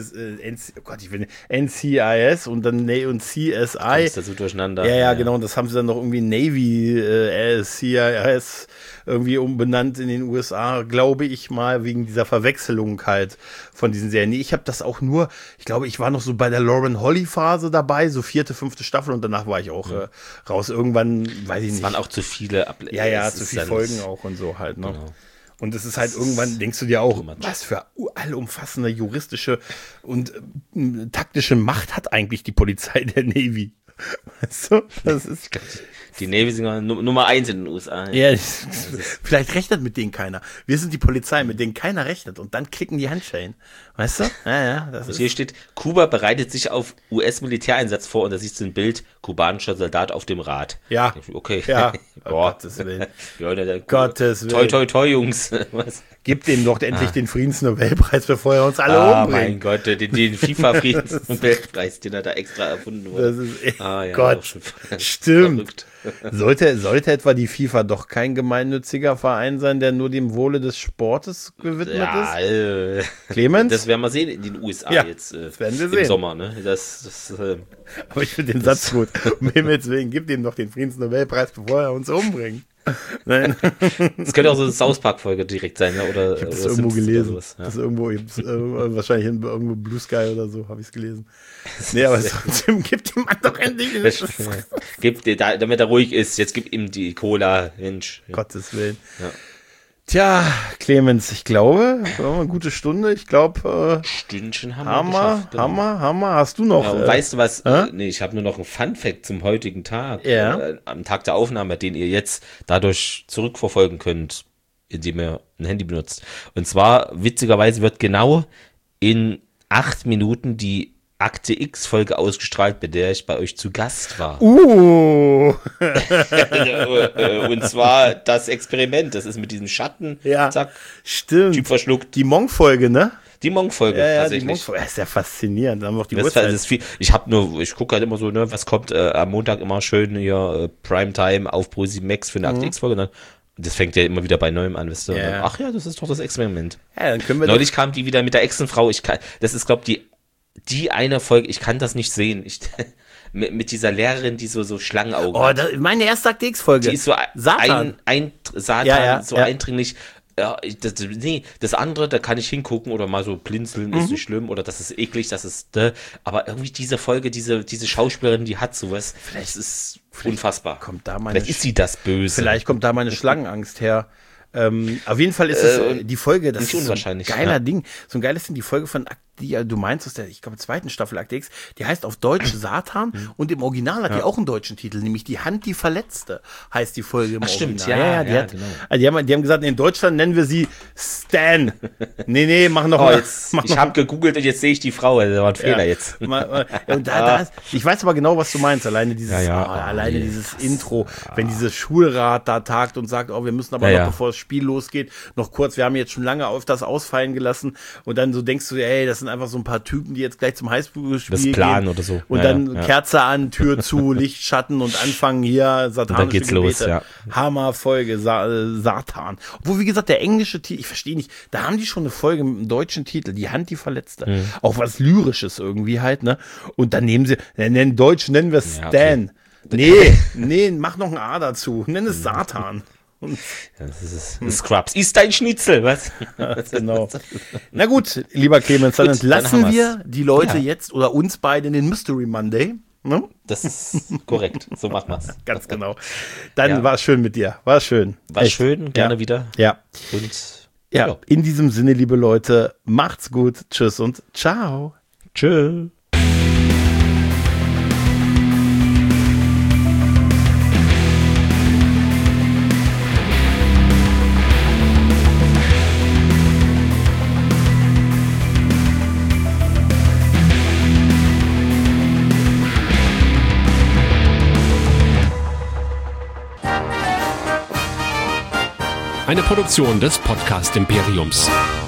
NCIS und dann und CSI. Kommst du so durcheinander. Ja, genau, und das haben sie dann noch irgendwie Navy CIS irgendwie umbenannt in den USA, glaube ich mal, wegen dieser Verwechslung halt von diesen Serien. Nee, ich habe das auch nur, ich glaube, ich war noch so bei der Lauren Holly Phase dabei, so 4., 5. Staffel und danach war ich auch raus. Irgendwann, weiß ich nicht. Es waren auch zu viele Ja, zu viele Folgen auch und so halt, ne? Genau. Und es ist halt irgendwann, denkst du dir auch, was für allumfassende juristische und taktische Macht hat eigentlich die Polizei der Navy? Weißt du? Das ist die Navy sind Nummer 1 in den USA. Ja, vielleicht rechnet mit denen keiner. Wir sind die Polizei, mit denen keiner rechnet. Und dann klicken die Handschellen. Weißt du? Ja. Hier steht, Kuba bereitet sich auf US-Militäreinsatz vor und da siehst du ein Bild, kubanischer Soldat auf dem Rad. Ja. Okay. Ja. Boah. Gottes Willen. Ja, Gottes Willen. Toi, Jungs. Was? Gib dem doch endlich den Friedensnobelpreis, bevor er uns alle umbringt. Mein Gott, den FIFA-Friedensnobelpreis, den er da extra erfunden wurde. Das ist, Gott, stimmt. Sollte etwa die FIFA doch kein gemeinnütziger Verein sein, der nur dem Wohle des Sportes gewidmet ist? Clemens? Das werden wir sehen in den USA jetzt das werden wir im sehen. Sommer. Ne? Aber ich finde den Satz gut. Um Himmels Willen, gib ihm doch den Friedensnobelpreis, bevor er uns umbringt. Nein. Das könnte auch so eine South Park-Folge direkt sein, ne? Oder ich habe das irgendwo gelesen. Sowas, ja. Das irgendwo, wahrscheinlich irgendwo Blue Sky oder so, habe ich es gelesen. Nee, aber trotzdem, gib dem Mann doch endlich damit er ruhig ist, jetzt gib ihm die Cola, Mensch. Ja. Gottes Willen. Ja. Tja, Clemens, ich glaube, eine gute Stunde. Ich glaube, Stündchen haben wir geschafft. Genau. Hammer. Hast du noch? Ja, weißt du was? Nee, ich habe nur noch einen Fun-Fact zum heutigen Tag. Ja. Am Tag der Aufnahme, den ihr jetzt dadurch zurückverfolgen könnt, indem ihr ein Handy benutzt. Und zwar, witzigerweise, wird genau in 8 Minuten die Akte X-Folge ausgestrahlt, bei der ich bei euch zu Gast war. Und zwar das Experiment, das ist mit diesem Schatten, zack, stimmt. Typ verschluckt. Die Monk-Folge, ne? Die Monk-Folge, tatsächlich. Die Monk-Folge, ist ja faszinierend. Dann haben wir auch die Uhrzeit. Ich gucke halt immer so, ne, was kommt am Montag immer schön hier, Primetime auf Pro7 Max für eine Akte X-Folge, das fängt ja immer wieder bei Neuem an, weißt du? Ja. Ach ja, das ist doch das Experiment. Ja, dann können wir Neulich kam die wieder mit der Ex-Frau, das ist, glaube ich, die eine Folge, ich kann das nicht sehen. Mit dieser Lehrerin, die so Schlangenaugen hat. Meine erste Akte X-Folge. Die ist so Satan. Eindringlich. Ja, das andere, da kann ich hingucken oder mal so blinzeln, ist nicht schlimm oder das ist eklig, das ist, aber irgendwie diese Folge, diese Schauspielerin, die hat sowas, das ist unfassbar. Vielleicht ist sie das Böse. Vielleicht kommt da meine Schlangenangst her. Auf jeden Fall ist es die Folge, das ist so ein geiler Ding, so ein geiles Ding, die Folge von du meinst aus der, ich glaube, 2. Staffel Akte X, die heißt auf Deutsch Satan und im Original hat die auch einen deutschen Titel, nämlich Die Hand, die Verletzte, heißt die Folge im Original. Stimmt, die haben gesagt, in Deutschland nennen wir sie Stan. Nee, mach noch mal. Ich habe gegoogelt und jetzt sehe ich die Frau, das war ein Fehler jetzt. Und ich weiß aber genau, was du meinst, alleine dieses Intro, wenn dieses Schulrat da tagt und sagt, wir müssen aber noch, bevor das Spiel losgeht, noch kurz, wir haben jetzt schon lange auf das ausfallen gelassen und dann so denkst du, das sind einfach so ein paar Typen, die jetzt gleich zum Highschool-Spiel gehen. Plan oder so. Und dann Kerze an, Tür zu, Licht, Schatten und anfangen hier satanische Gebete. Los, ja. Hammerfolge, Satan. Obwohl, wie gesagt, der englische Titel, ich verstehe nicht, da haben die schon eine Folge mit einem deutschen Titel, Die Hand, die Verletzte. Auch was Lyrisches irgendwie halt, ne? Und dann nehmen sie, Deutsch nennen wir Stan. Okay. Nee, mach noch ein A dazu. Nenn es Satan. Das ist Scrubs. Ist dein Schnitzel, was? Genau. Na gut, lieber Clemens, dann Gut, entlassen dann haben wir die Leute Ja. jetzt oder uns beide in den Mystery Monday. Ne? Das ist korrekt. So machen wir's. Ganz genau. Dann Ja. war es schön mit dir. War schön. War Echt. schön, gerne Ja. wieder. Ja. Und Ja, in diesem Sinne, liebe Leute, macht's gut. Tschüss und ciao. Tschö. Eine Produktion des Podcast Imperiums.